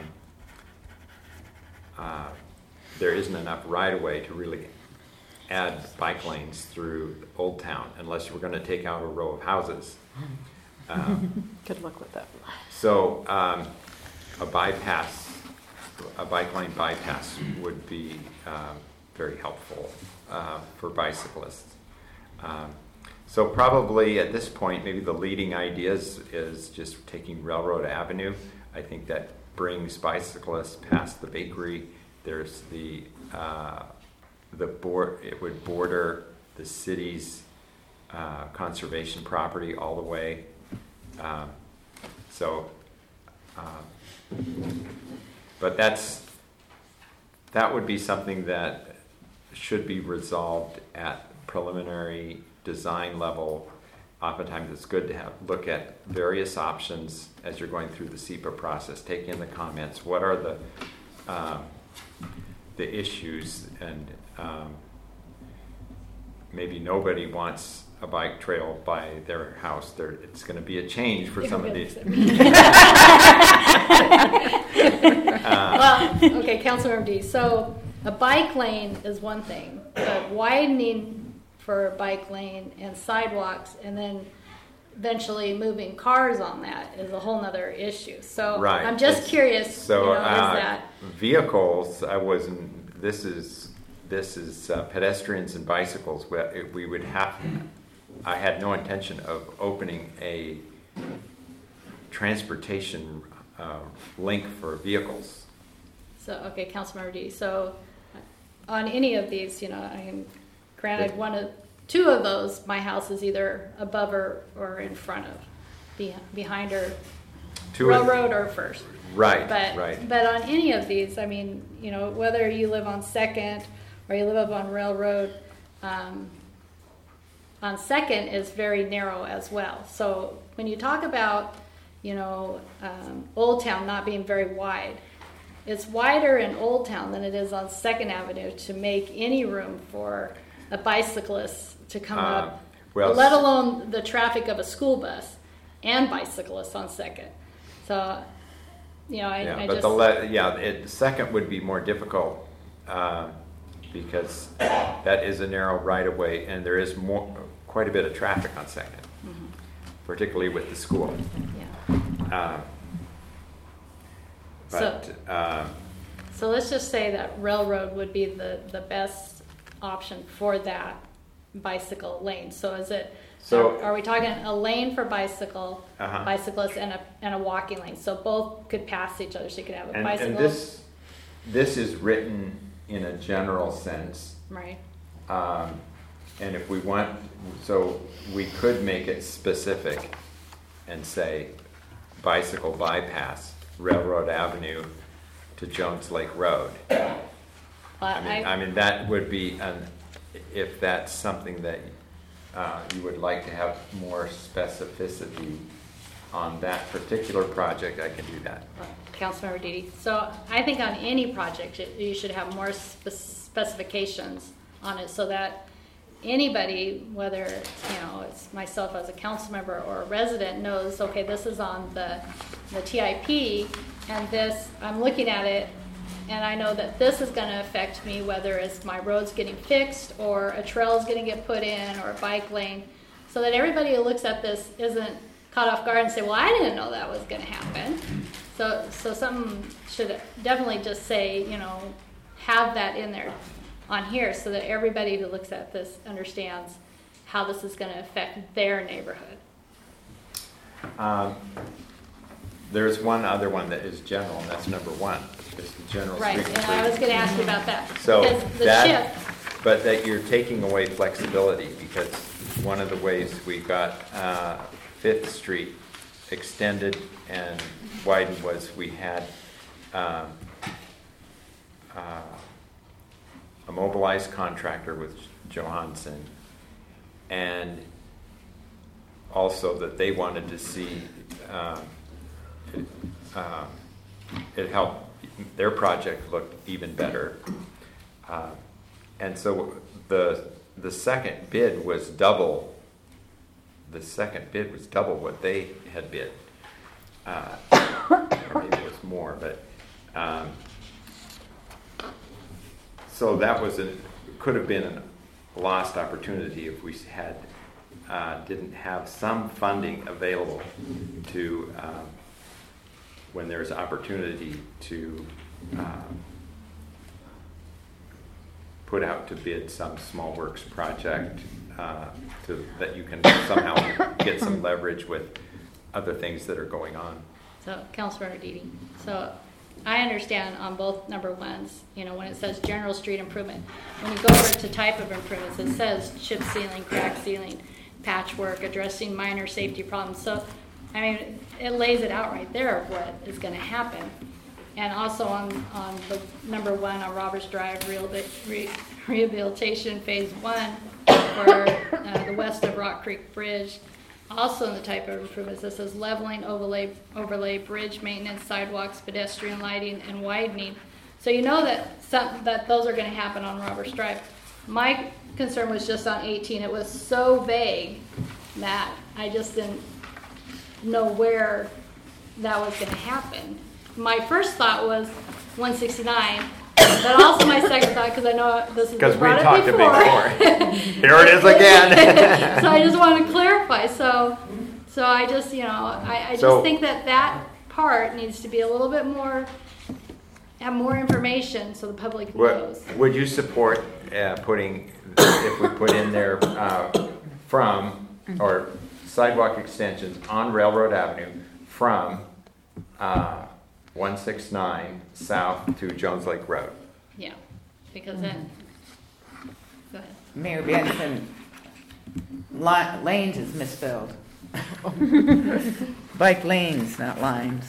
uh, there isn't enough right-of-way to really add bike lanes through Old Town unless we're going to take out a row of houses. Um, Good luck with that. so um, a bypass a bike lane bypass would be um, very helpful uh, for bicyclists. Um, so probably at this point, maybe the leading idea is, is just taking Railroad Avenue. I think that brings bicyclists past the bakery. There's the uh, the board. It would border the city's uh, conservation property all the way. Um, so, um, but that's that would be something that should be resolved at preliminary design level. Oftentimes, it's good to have look at various options as you're going through the S E P A process. Take in the comments. What are the um, the issues, and um, maybe nobody wants a bike trail by their house. There, it's going to be a change for some of these. Well, okay, Councilmember D. So a bike lane is one thing, but widening for a bike lane and sidewalks, and then eventually moving cars on that is a whole nother issue. So right. I'm just it's, curious. So you know, uh, is that vehicles? I wasn't. This is this is uh, pedestrians and bicycles. We, we would have. I had no intention of opening a transportation uh, link for vehicles. So, okay, Councilmember D. So on any of these, you know, I mean, granted, one of, two of those, my house is either above her or in front of, be, behind her, Two railroad or first. Right, But, right. but on any of these, I mean, you know, whether you live on Second or you live up on Railroad, um, on Second is very narrow as well. So when you talk about, you know, um, Old Town not being very wide, it's wider in Old Town than it is on Second Avenue to make any room for a bicyclist to come Uh, up, well, let alone the traffic of a school bus and bicyclists on Second. So, you know, I, yeah, I but just... the le- yeah, it, second would be more difficult uh, because that is a narrow right of way, and there is more, quite a bit of traffic on Second, mm-hmm. particularly with the school. Yeah. Uh, but So- uh, So let's just say that Railroad would be the, the best option for that bicycle lane. So is it, So- are, are we talking a lane for bicycle, Uh-huh. bicyclists and a, and a walking lane? So both could pass each other. So you could have a and, bicycle. and this this is written in a general sense. Right. Um, and if we want, so we could make it specific and say bicycle bypass Railroad Avenue to Jones Lake Road. Well, I mean, I mean that would be an, if that's something that uh, you would like to have more specificity on that particular project, I can do that. Councilmember Didi. So I think on any project, you- you should have more spe- specifications on it so that anybody, whether, you know, it's myself as a council member or a resident, knows, okay, this is on the, the T I P, and this, I'm looking at it, and I know that this is going to affect me, whether it's my road's getting fixed or a trail's going to get put in or a bike lane, so that everybody who looks at this isn't caught off guard and say, well, I didn't know that was going to happen. So, so some should definitely just say, you know, have that in there on here so that everybody who looks at this understands how this is going to affect their neighborhood. Um, there's one other one that is general, and that's number one. It's the general Right, street and I was improvement. going to ask you about that. So because the that, shift, but that you're taking away flexibility, because one of the ways we got uh, Fifth Street extended and widened was we had um, uh, a mobilized contractor with Johansson, and also that they wanted to see um, it, uh, it helped their project look even better. Uh, and so the the second bid was double. The second bid was double what they had bid. Uh, or maybe it was more, but um, so that was a could have been a lost opportunity if we had uh, didn't have some funding available to um, when there's opportunity to uh, put out to bid some small works project uh, to, that you can somehow get some leverage with other things that are going on. So, Councilmember Didi, so I understand on both number ones, you know, when it says general street improvement, when you go over to type of improvements, it says chip sealing, crack sealing, patchwork, addressing minor safety problems. So, I mean, it lays it out right there of what is going to happen. And also on, on the number one on Roberts Drive, real, re, rehabilitation phase one for uh, the west of Rock Creek Bridge. Also in the type of improvements, this says leveling, overlay, overlay, bridge maintenance, sidewalks, pedestrian lighting, and widening. So you know that some, that those are going to happen on Roberts Drive. My concern was just on eighteen. It was so vague that I just didn't know where that was going to happen. My first thought was one sixty-nine, but also my second thought, because I know this is Because we brought talked up a bit before. more. Here it is again. So I just want to clarify. So, so I just, you know, I, I just So- think that that part needs to be a little bit more, have more information so the public knows. Would, would you support uh, putting, if we put in there uh, from, or sidewalk extensions on Railroad Avenue from uh, one sixty-nine south to Jones Lake Road? Yeah, because then, go ahead. Mayor Benson, li- lanes is misspelled. Bike lanes, not lines.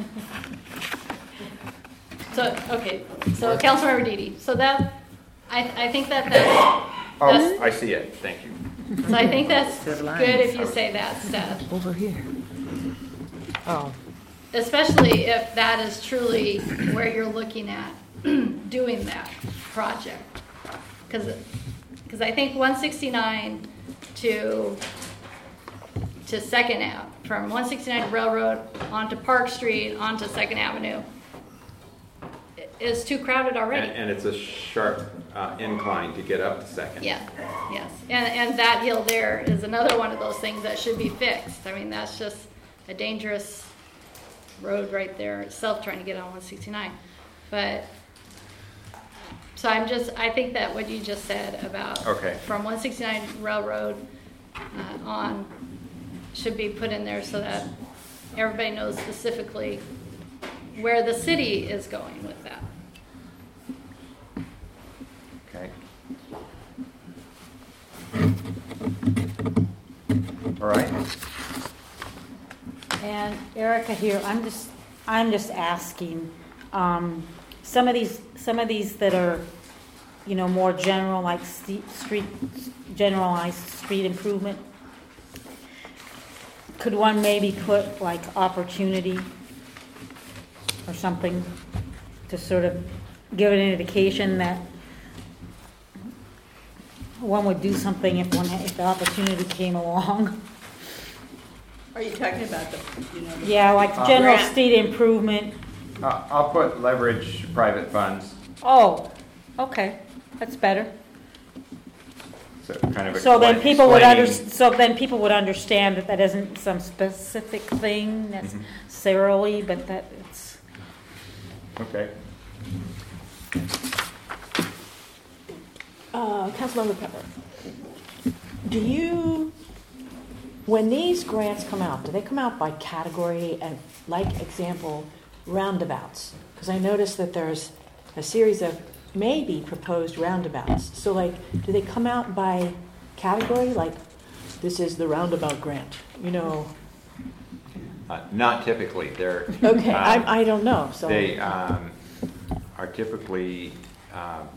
So, okay, so Councilmember Didi, so that, I, I think that that's, Oh, that's, I see it. Thank you. so I think that's Says good lines. if you say that, Seth. Over here. Oh, Especially if that is truly where you're looking at doing that project. Because because I think one sixty-nine to to Second Ave, from one sixty-nine to Railroad onto Park Street onto Second Avenue i- is too crowded already. And, and it's a sharp uh, incline to get up to Second. Yeah, yes. And, and that hill there is another one of those things that should be fixed. I mean, that's just a dangerous road right there itself trying to get on one sixty-nine. But, so I'm just, I think that what you just said about Okay. from one sixty-nine Railroad uh, on should be put in there so that everybody knows specifically where the city is going with that. Okay. All right. And Erica here, I'm just, I'm just asking, um, some of these, some of these that are, you know, more general, like st- street, generalized street improvement, could one maybe put like opportunity or something to sort of give an indication that one would do something if one, if the opportunity came along? Are you talking about the, you know? the- Yeah, like Uh, general grant. street improvement. Uh, I'll put leverage private funds, Oh, okay, that's better. so kind of. So then expla- people would under, explaining- so then people would understand that that isn't some specific thing necessarily, but that it's, Okay. Uh, Councilmember Pepper, do you, when these grants come out, do they come out by category and, like, example, roundabouts? Because I noticed that there's a series of maybe proposed roundabouts. So, like, do they come out by category? Like, this is the roundabout grant, you know? Uh, not typically. They're. Okay, um, I, I don't know, so. They um, are typically um,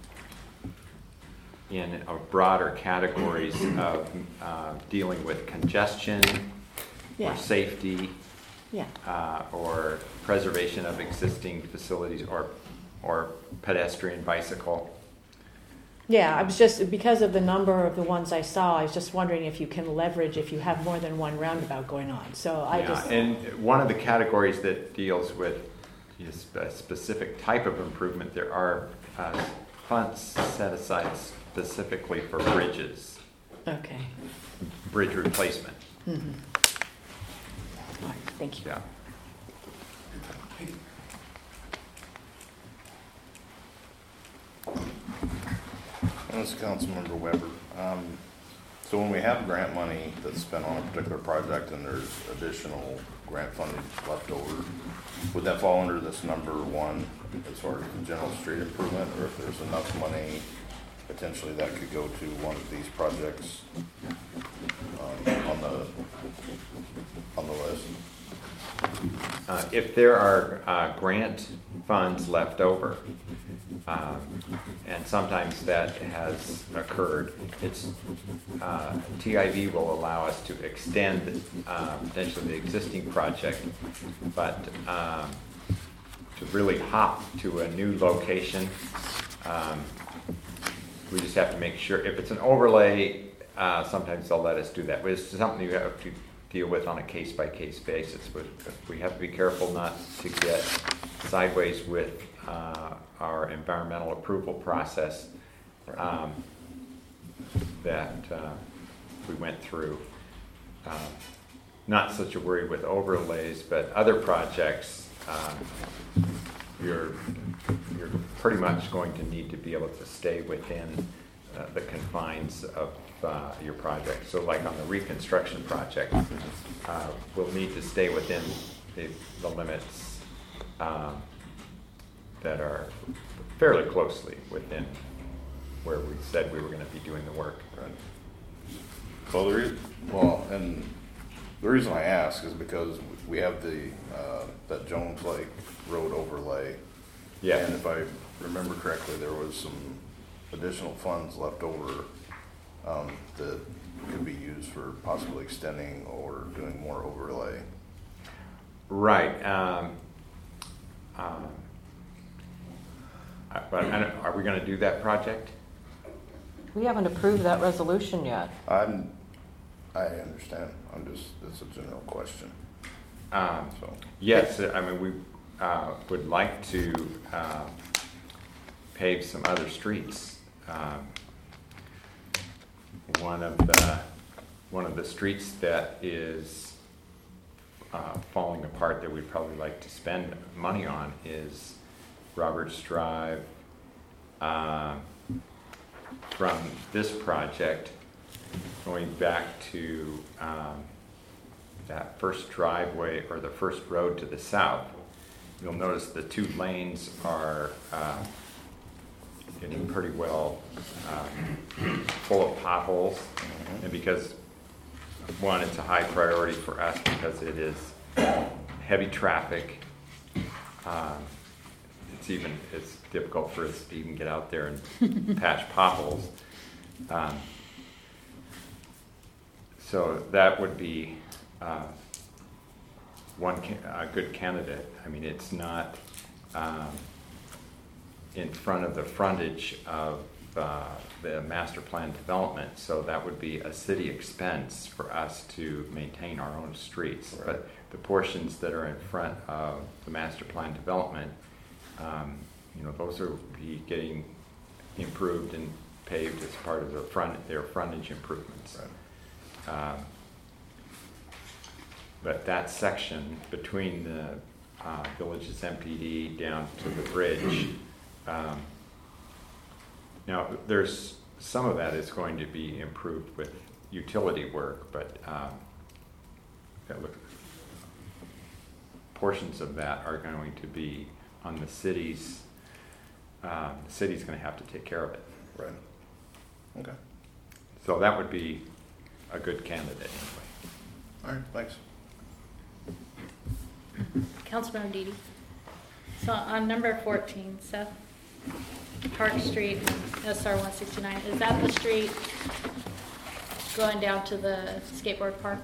in a broader categories of uh, dealing with congestion Yeah. or safety Yeah. uh, or preservation of existing facilities or or pedestrian bicycle. Yeah, I was just, because of the number of the ones I saw, I was just wondering if you can leverage if you have more than one roundabout going on. So I Yeah, just. and one of the categories that deals with is a specific type of improvement, there are uh, funds set aside specifically for bridges, Okay. bridge replacement. Mhm. All right, thank you. Yeah. This is Councilmember Weber. Um, so when we have grant money that's spent on a particular project and there's additional grant funding left over, would that fall under this number one as far as the general street improvement, or if there's enough money potentially that could go to one of these projects um, on the on the list? Uh, if there are uh, grant funds left over, um, and sometimes that has occurred, it's uh, T I V will allow us to extend uh, potentially the existing project, but um, to really hop to a new location, um, we just have to make sure. If it's an overlay, uh, sometimes they'll let us do that. But it's something you have to deal with on a case-by-case basis. But we have to be careful not to get sideways with uh, our environmental approval process um, that uh, we went through. Uh, not such a worry with overlays, but other projects, um, you're you're pretty much going to need to be able to stay within uh, the confines of uh, your project. So like on the reconstruction project, uh, we'll need to stay within the, the limits um, that are fairly closely within where we said we were going to be doing the work. Right. Well, the re- well, and the reason I ask is because we have the uh, that Jones Lake road overlay. Yeah. And if I remember correctly, there was some additional funds left over um, that could be used for possibly extending or doing more overlay. Right. Um, um, I- but I don't, are we going to do that project? We haven't approved that resolution yet. I'm, I understand. I'm just, it's a general question. Um, So, Yes, I mean, we uh, would like to uh, pave some other streets. Um, One of the, one of the streets that is uh, falling apart that we'd probably like to spend money on is Roberts Drive. uh, From this project, going back to um, that first driveway or the first road to the south, you'll notice the two lanes are uh, getting pretty well um, full of potholes. And because, one, it's a high priority for us because it is heavy traffic. Um, it's even, it's difficult for us to even get out there and patch potholes. Um, so that would be uh, one ca- a good candidate. I mean, it's not um, in front of the frontage of uh, the master plan development, so that would be a city expense for us to maintain our own streets. Right. But the portions that are in front of the master plan development, um, you know, those are be getting improved and paved as part of the front, their frontage improvements. Right. Um, But that section between the uh, village's M P D down to the bridge, um, now there's, some of that is going to be improved with utility work, but um, that look, portions of that are going to be on the city's, um, the city's going to have to take care of it. Right. Okay. So that would be a good candidate anyway. All right, thanks. Councilmember Didi. So on number fourteen, Seth, Park Street, S R one sixty-nine, is that the street going down to the skateboard park?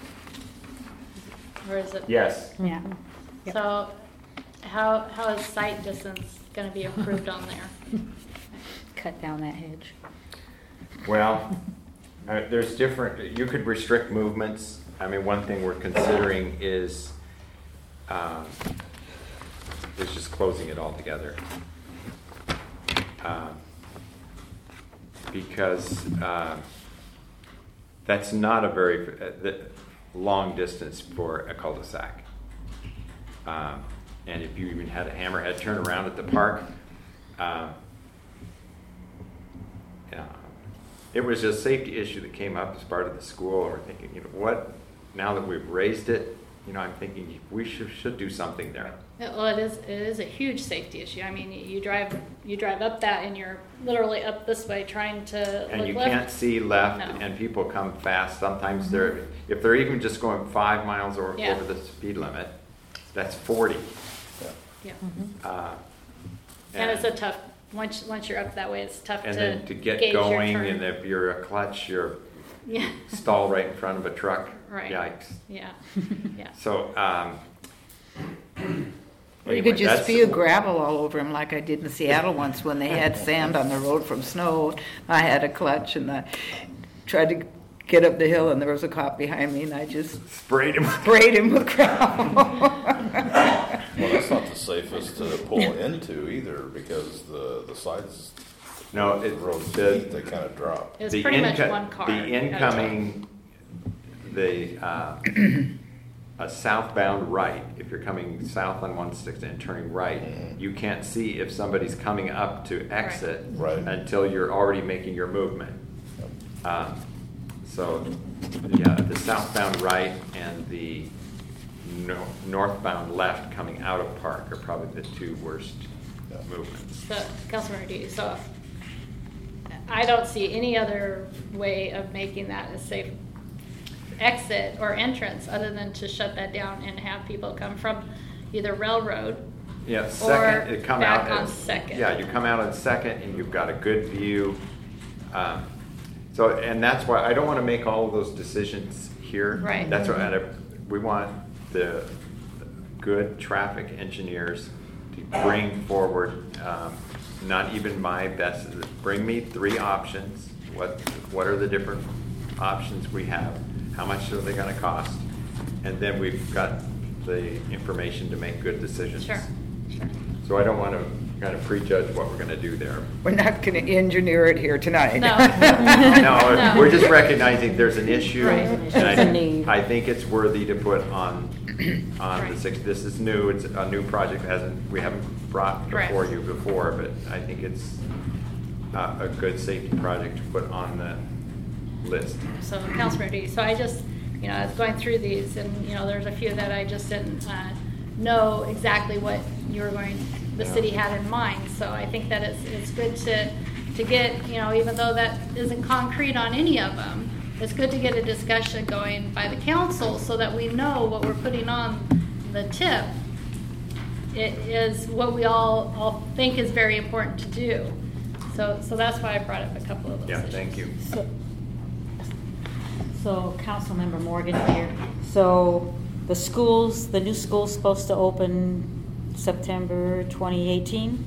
Or is it? Yes. Yeah. Yep. So how, how is sight distance gonna be improved on there? Cut down that hedge. Well, uh, there's different, you could restrict movements. I mean, one thing we're considering is, um, is just closing it all together. Um, because um, that's not a very uh, the, long distance for a cul-de-sac. Um, and if you even had a hammerhead turn around at the park, um, uh, it was a safety issue that came up as part of the school, and we're thinking, you know, what, now that we've raised it, you know, I'm thinking we should, should do something there. Yeah, well, it is, it is a huge safety issue. I mean, you drive, you drive up that and you're literally up this way trying to And look you left. can't see left, No. and people come fast. Sometimes they're, if they're even just going five miles or Yeah. over the speed limit, that's forty. Yeah. Uh, And it's a tough, once, once you're up that way, it's tough to And then to get gauge your going, turn. and if you're a clutch, you're Yeah, stalled right in front of a truck. Right. Yikes. yeah, yeah. So, um. You anyway, could just that's- spew gravel all over them like I did in Seattle once when they had sand on the road from snow. I had a clutch and I tried to get up the hill and there was a cop behind me and I just Sprayed him. sprayed him with gravel. Well, that's not the safest to pull into either, because the, the sides, No, the it, roads the, deep, they kind of drop. It was the pretty much inco- one car. The at a time. incoming, the, uh, a southbound right, if you're coming south on one sixty and turning right, Mhm. you can't see if somebody's coming up to exit Right. until you're already making your movement. Um, So, yeah, the southbound right and the no- northbound left coming out of Park are probably the two worst Yeah. movements. So, Councilmember D, so I don't see any other way of making that a safe exit or entrance other than to shut that down and have people come from either railroad. Yeah, second, it come back out on as- Second. Yeah, you come out on Second and you've got a good view. Um, So, and that's why I don't want to make all of those decisions here. Right. That's why I- we want the good traffic engineers to bring forward, um, not even my best, bring me three options. What, what are the different options we have? How much are they going to cost? And then we've got the information to make good decisions. Sure, sure. So I don't want to kind of prejudge what we're going to do there. We're not going to engineer it here tonight. No. No, No. we're just recognizing there's an issue. Right. And There's a need. I, I think it's worthy to put on, on the Right. six, this is new, it's a new project, hasn't, we haven't brought Correct. before you before, but I think it's uh, a good safety project to put on the list. So, Councilmember D, so I just, you know, I was going through these and, you know, there's a few that I just didn't uh, know exactly what you were going, the Yeah. city had in mind. So I think that it's, it's good to, to get, you know, even though that isn't concrete on any of them, it's good to get a discussion going by the council so that we know what we're putting on the tip. It is what we all, all think is very important to do. So, so that's why I brought up a couple of those Yeah, issues. thank you. So, so Councilmember Morgan here. So the schools, the new school's supposed to open September twenty eighteen?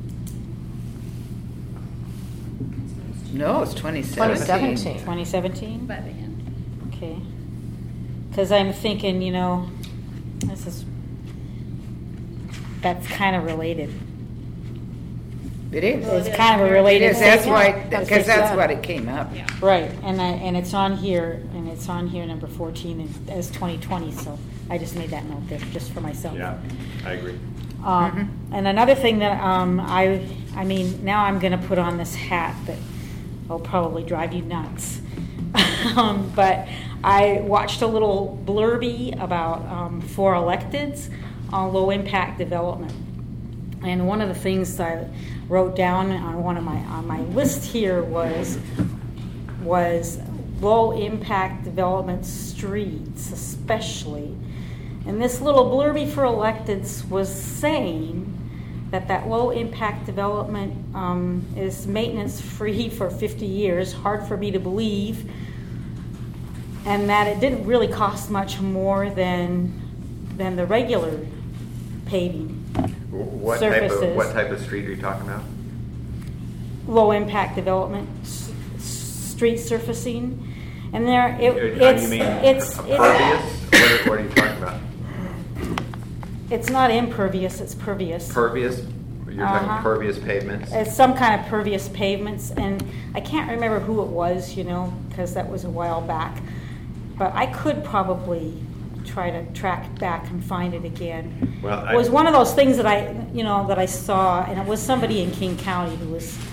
No, it's twenty seventeen. twenty seventeen. twenty seventeen? By the end. Okay. Because I'm thinking, you know, this is, that's kind of related. It is. Well, It's it is. kind of a It related is, that's thing. why, That's because that's what- what it came up. Yeah. Right, and I, and it's on here, and it's on here, number fourteen, and- as twenty twenty, so I just made that note there, just for myself. Yeah, I agree. Um, and another thing that, um, I, I mean, now I'm gonna put on this hat that will probably drive you nuts. Um, but I watched a little blurby about, um, for electeds on low-impact development. And one of the things I wrote down on one of my, on my list here was, was low-impact development streets especially. And this little blurby for electeds was saying that that low-impact development um, is maintenance-free for fifty years, hard for me to believe, and that it didn't really cost much more than, than the regular paving. What type of, Surfaces. what type of street are you talking about? Low-impact development, s- s- street surfacing, and there, it, Uh, it's, You mean it's, impervious? it's, What are, what are you talking about? it's not impervious, it's pervious. Pervious? You're talking Uh-huh. pervious pavements? It's some kind of pervious pavements, and I can't remember who it was, you know, because that was a while back. But I could probably try to track back and find it again. Well, It was I- one of those things that I, you know, that I saw, and it was somebody in King County who was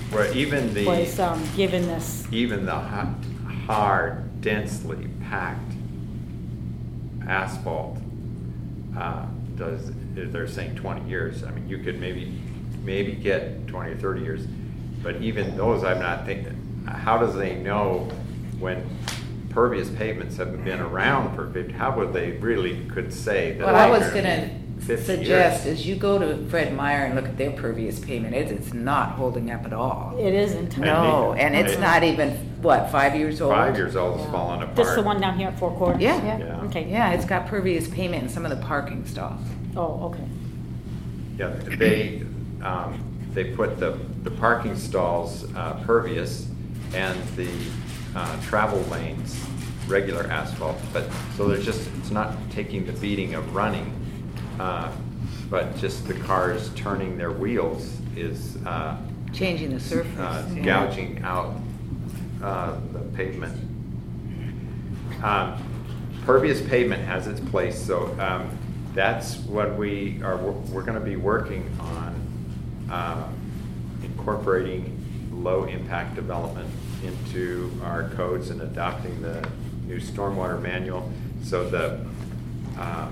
Where even the, was um, given this. even the ha- hard, densely packed asphalt uh, does, they're saying twenty years. I mean, you could maybe, maybe get twenty or thirty years, but even those, I'm not thinking, how does they know when pervious pavements have been around for fifty, how would they really could say that? What I was they're gonna fifty suggest years? is you go to Fred Meyer and look at their pervious pavement, it's, it's not holding up at all. It isn't. No, and it's Right. not even, what, five years old? Five years old, it's Yeah. falling apart. Just the one down here at Four Quarters? Yeah. Yeah. Okay. Yeah, it's got pervious pavement in some of the parking stalls. Oh, okay. Yeah, they, um, they put the, the parking stalls uh, pervious and the uh, travel lanes regular asphalt, but, so there's just, it's not taking the beating of running, uh, but just the cars turning their wheels is uh, Changing the surface. uh, yeah. gouging out uh, the pavement. Um, Pervious pavement has its place, so um, that's what we are, we're going to be working on, uh, incorporating low-impact development into our codes and adopting the new stormwater manual. So the uh,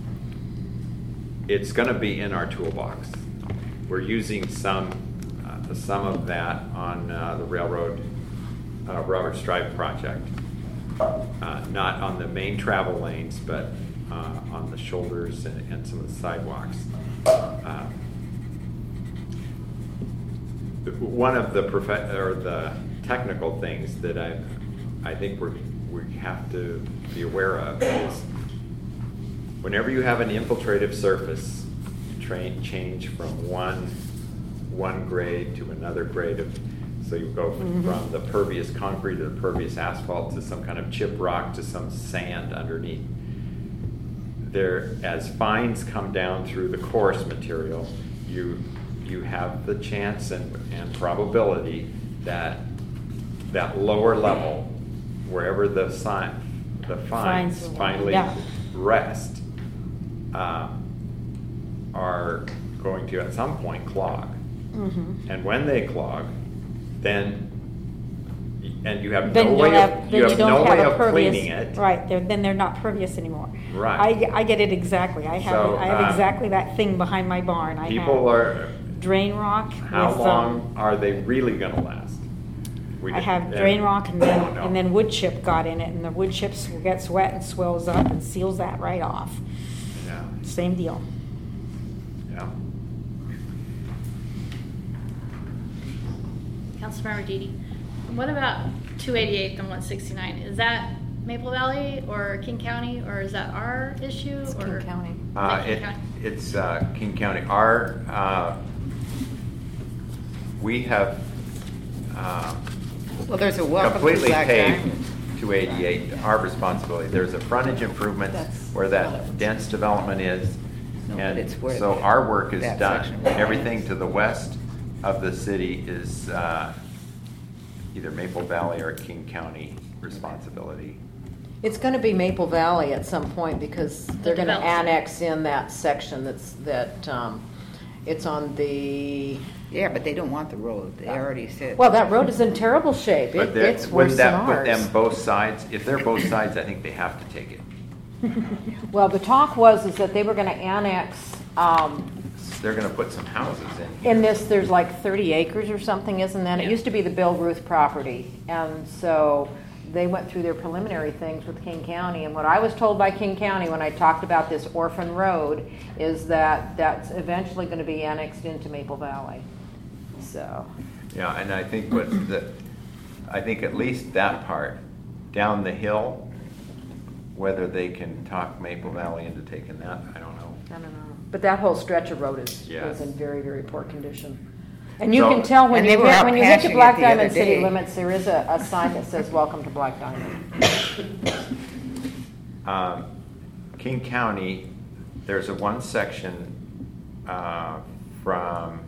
it's going to be in our toolbox. We're using some uh, some of that on uh, the railroad uh, Roberts Drive project, uh, not on the main travel lanes, but uh, on the shoulders and, and some of the sidewalks. Uh, one of the prof- or the technical things that I I think we're we have to be aware of is whenever you have an infiltrative surface, train change from one one grade to another grade of, so you go from, Mhm. from the pervious concrete to the pervious asphalt to some kind of chip rock to some sand underneath. There, as fines come down through the coarse material, you you have the chance and, and probability that that lower level, wherever the sign, the fines Fines will- finally yeah. rest, uh, are going to at some point clog. Mm-hmm. And when they clog, then, and you have Then no you way don't have, of, then you have don't no have way a of pervious. cleaning it. Right, they're, then they're not pervious anymore. Right. I, ge- I get it exactly. I have, So, I have um, exactly that thing behind my barn. I People have are, drain rock how with, long um, are they really gonna last? We I just- have and drain rock and we then, don't know. and then wood chip got in it, and the wood chips gets wet and swells up and seals that right off. Yeah, Same deal. yeah. Councilmember Didi, what about two eighty-eighth and one sixty-nine? Is that Maple Valley or King County, or is that our issue? It's or King County. Uh, King it, County? it's, uh, King County. Our, uh, we have, uh, Well, there's a welcome to completely Black paved Diamond. two eighty-eight, our responsibility. There's a frontage improvement That's where that relevant. dense development is. No, but And it's where so the- our work is that done. section. Everything to the west of the city is uh, either Maple Valley or King County responsibility. It's gonna be Maple Valley at some point because they're gonna development. annex in that section that's, that, um, it's on the, Yeah, but they don't want the road, they already said. well, that road is in terrible shape. But It- there- It's worse wouldn't than that put them ours. both sides? If they're both sides, I think they have to take it. Well, the talk was is that they were gonna annex, um, They're gonna put some houses in here. in this, there's like thirty acres or something, isn't that? It Yeah. used to be the Bill Ruth property. And so they went through their preliminary things with King County. And what I was told by King County when I talked about this orphan road is that that's eventually gonna be annexed into Maple Valley. So, Yeah, and I think what the, I think at least that part, down the hill, whether they can talk Maple Valley into taking that, I don't know. I don't know. But that whole stretch of road is, Yes. is in very, very poor condition. And you So- can tell when And you they were hit, out when you hit patching the it Black the other Diamond city day. limits, there is a, a sign that says, "Welcome to Black Diamond." Um, King County, there's a one section uh, from,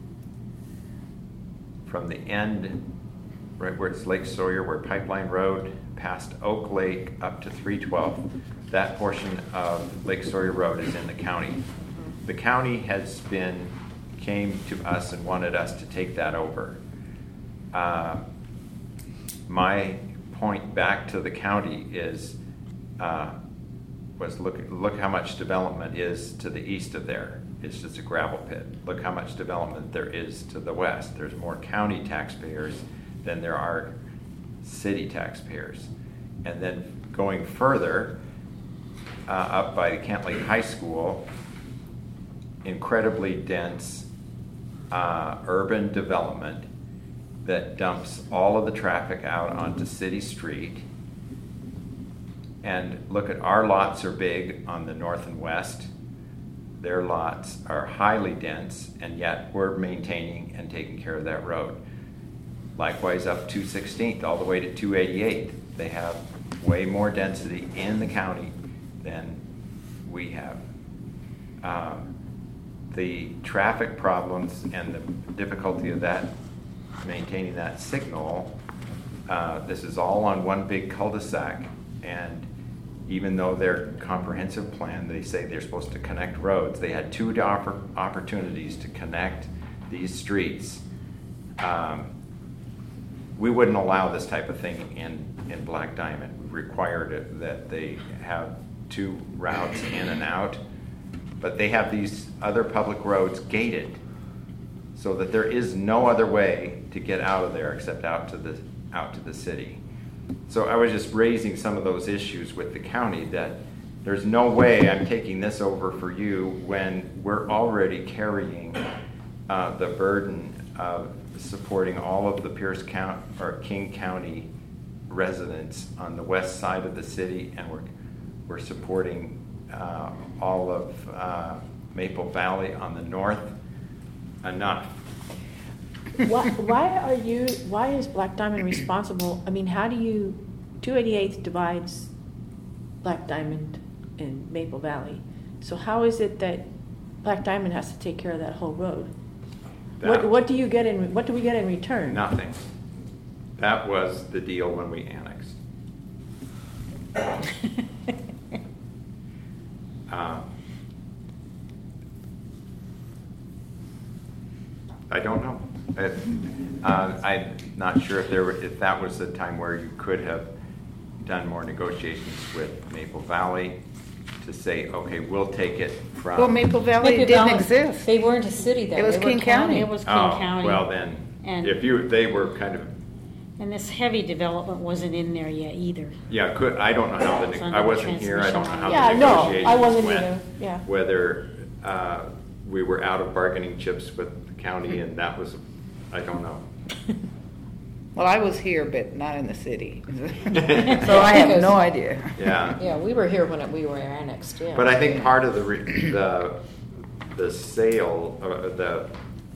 from the end, right where it's Lake Sawyer, where Pipeline Road, past Oak Lake up to three twelve. That portion of Lake Sawyer Road is in the county. The county has been, came to us and wanted us to take that over. uh, my point back to the county is, uh, was look, look how much development is to the east of there. It's just a gravel pit. Look how much development there is to the west. There's more county taxpayers than there are city taxpayers. And then going further, uh, up by Kent Lake High School, incredibly dense uh, urban development that dumps all of the traffic out onto City Street. And look at, our lots are big on the north and west. Their lots are highly dense, and yet we're maintaining and taking care of that road. Likewise up two sixteenth all the way to two eighty-eighth. They have way more density in the county than we have. Um, the traffic problems and the difficulty of that, maintaining that signal, uh, this is all on one big cul-de-sac, and even though their comprehensive plan, they say they're supposed to connect roads, they had two oppor- opportunities to connect these streets. Um, we wouldn't allow this type of thing in, in Black Diamond. We required it, that they have two routes in and out, but they have these other public roads gated so that there is no other way to get out of there except out to the, out to the city. So I was just raising some of those issues with the county, that there's no way I'm taking this over for you when we're already carrying uh, the burden of supporting all of the Pierce County or King County residents on the west side of the city, and we're we're supporting uh, all of uh, Maple Valley on the north enough. Why, why are you, why is Black Diamond responsible? I mean, how do you, two eighty-eighth divides Black Diamond and Maple Valley. So how is it that Black Diamond has to take care of that whole road? What, That- what do you get in, what do we get in return? Nothing. That was the deal when we annexed. Um, I don't know. It, uh, I'm not sure if there were, if that was the time where you could have done more negotiations with Maple Valley to say, okay, we'll take it from. Well, Maple Valley Maple didn't Valley- exist. They weren't a city then. It was They were King County. It was King Oh, County. well then, And- if you, they were kind of, And this heavy development wasn't in there yet either. yeah, could, I don't know how the, It's ne- under I the wasn't here, I don't know how Yeah, the no, negotiations I wasn't went. either, yeah. Whether, uh, we were out of bargaining chips with the county and that was, I don't know. Well, I was here, but not in the city. So I have no idea. Yeah. Yeah, we were here when it- we were annexed, yeah. But I think part of the, re- the, the sale, uh, the,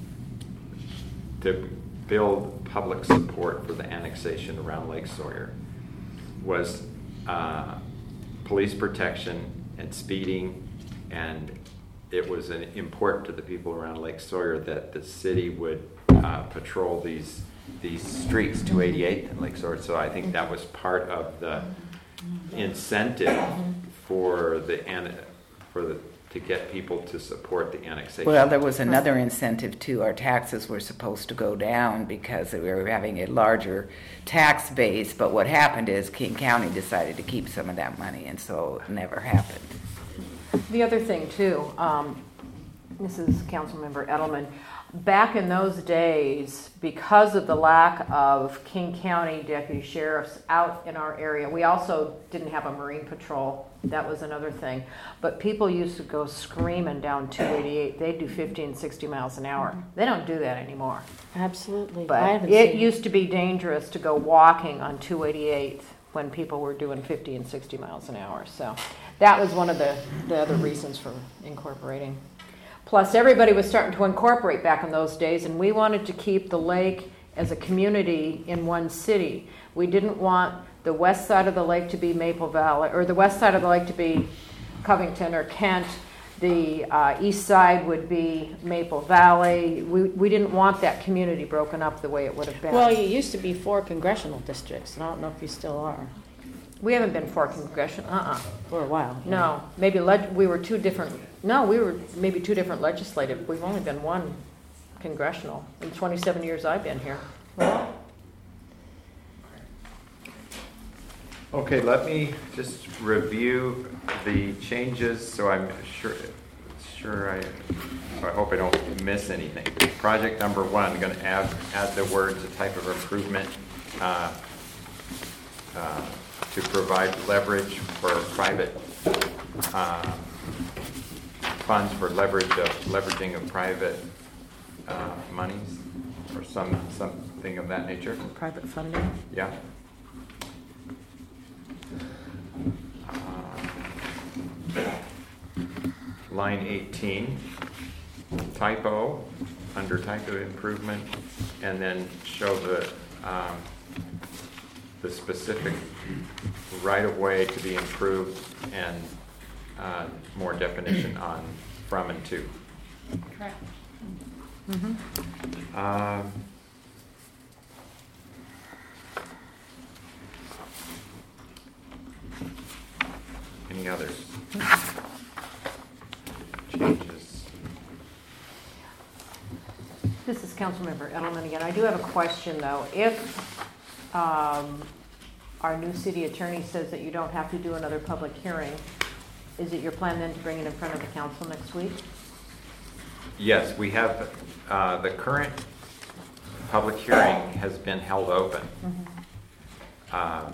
to build public support for the annexation around Lake Sawyer was uh, police protection and speeding, and it was an, important to the people around Lake Sawyer that the city would uh, patrol these these streets, two eighty-eighth and Lake Sawyer. So I think that was part of the incentive for the an- for the to get people to support the annexation. Well, there was another incentive too. Our taxes were supposed to go down because we were having a larger tax base. But what happened is King County decided to keep some of that money, and so it never happened. The other thing too, um, this is Councilmember Edelman, back in those days, because of the lack of King County deputy sheriffs out in our area, we also didn't have a marine patrol. That was another thing. But people used to go screaming down two eighty-eight. They'd do fifty and sixty miles an hour. They don't do that anymore. Absolutely. I But haven't it seen used to be dangerous to go walking on two eighty-eight when people were doing fifty and sixty miles an hour. So that was one of the, the other reasons for incorporating. Plus, everybody was starting to incorporate back in those days, and we wanted to keep the lake as a community in one city. We didn't want the west side of the lake to be Maple Valley, or the west side of the lake to be Covington or Kent. The uh, east side would be Maple Valley. We, we didn't want that community broken up the way it would have been. Well, you used to be four congressional districts, and I don't know if you still are, We haven't been for congressional, uh-uh. for a while. yeah. No, maybe leg, we were two different, no, we were maybe two different legislative. We've only been one congressional in twenty-seven years I've been here. Well, Okay, let me just review the changes, so I'm sure, sure I, I hope I don't miss anything. Project number one, I'm gonna add, add the words, a type of improvement, uh, uh, to provide leverage for private, uh, funds for leverage of, leveraging of private, uh, monies, or some, something of that nature. Private funding. Yeah. Line eighteen, typo, under type of improvement, and then show the, um, the specific right-of-way to be improved and uh, more definition on from and to. Correct. Um, Any others? Changes? This is Councilmember Edelman again. I do have a question, though. If um, our new city attorney says that you don't have to do another public hearing, is it your plan then to bring it in front of the council next week? Yes, we have, uh, the current public hearing has been held open. Um,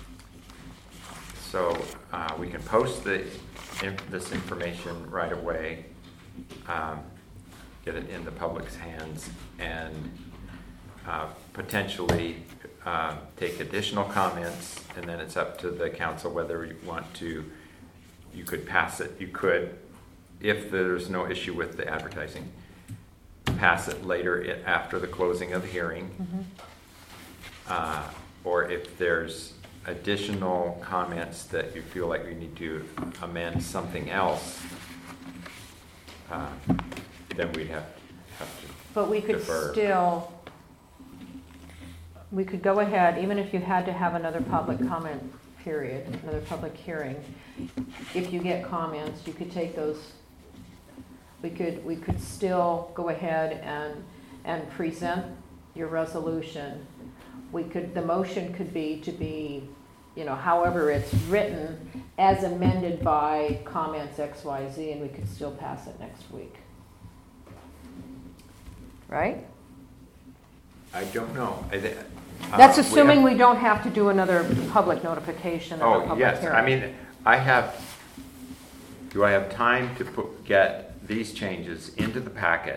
So uh, we can post the, in- this information right away, um, get it in the public's hands, and uh, potentially uh, take additional comments, and then it's up to the council whether you want to, you could pass it, you could, if there's no issue with the advertising, pass it later i- after the closing of the hearing. Uh, Or if there's additional comments that you feel like you need to amend something else, uh, then we'd have, have to But we could defer. still, we could go ahead, even if you had to have another public comment period, another public hearing. If you get comments, you could take those, we could, we could still go ahead and, and present your resolution. We could, the motion could be to be, you know, however it's written, as amended by comments X, Y, Z, and we could still pass it next week. Right? I don't know. I thi- uh, That's we assuming have- we don't have to do another public notification of a Oh, public yes, hearing. I mean, I have, do I have time to put, get these changes into the packet?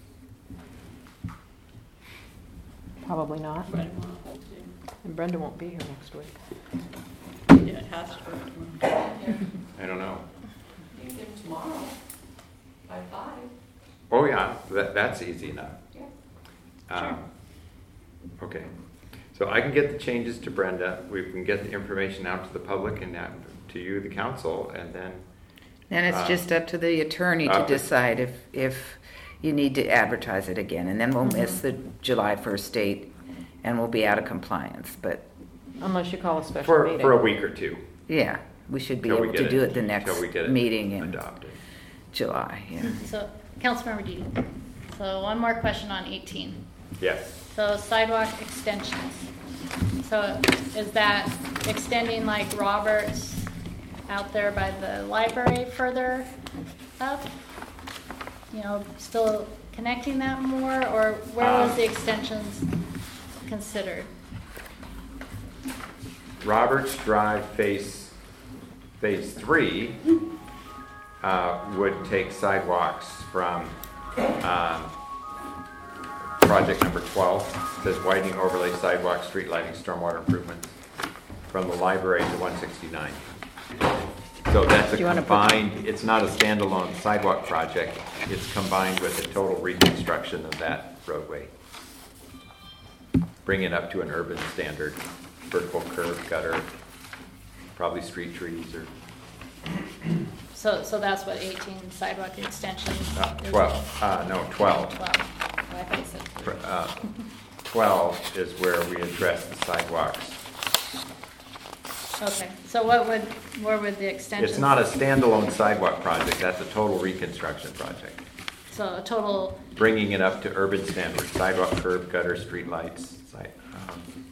Probably not. Right, well, And Brenda won't be here next week. yeah, it has to work tomorrow. I don't know. You can give tomorrow by five. Oh, yeah, that, that's easy enough. Yeah. Um, Okay, so I can get the changes to Brenda, we can get the information out to the public and out to you, the council, and then, Then it's Uh, just up to the attorney to up to- decide if, if you need to advertise it again. And then we'll miss the July first date and we'll be out of compliance. But Unless you call a special for, meeting. for a week or two. yeah, we should be till we able get to do it the till next we get it meeting in adopted. July, yeah. So, Councilmember Deedy. So one more question on eighteen. Yes, So sidewalk extensions. So is that extending like Roberts out there by the library further up? You know, still connecting that more, or where was Um, the extensions considered? Roberts Drive Phase, Phase Three uh, would take sidewalks from um, project number twelve, says widening overlay sidewalk, street lighting, stormwater improvements, from the library to one sixty-nine. So that's a Do you wanna put- combined, it's not a standalone sidewalk project, it's combined with a total reconstruction of that roadway. Bring it up to an urban standard, vertical curb, gutter, probably street trees or So, so that's what eighteen sidewalk extensions uh, is? twelve, uh, no, twelve. Twelve. Oh, I thought you said three. Uh, twelve is where we address the sidewalks. Okay, so what would, where would the extensions? It's not a standalone sidewalk project, that's a total reconstruction project. So a total, Bringing it up to urban standards, sidewalk, curb, gutter, street lights, side, um,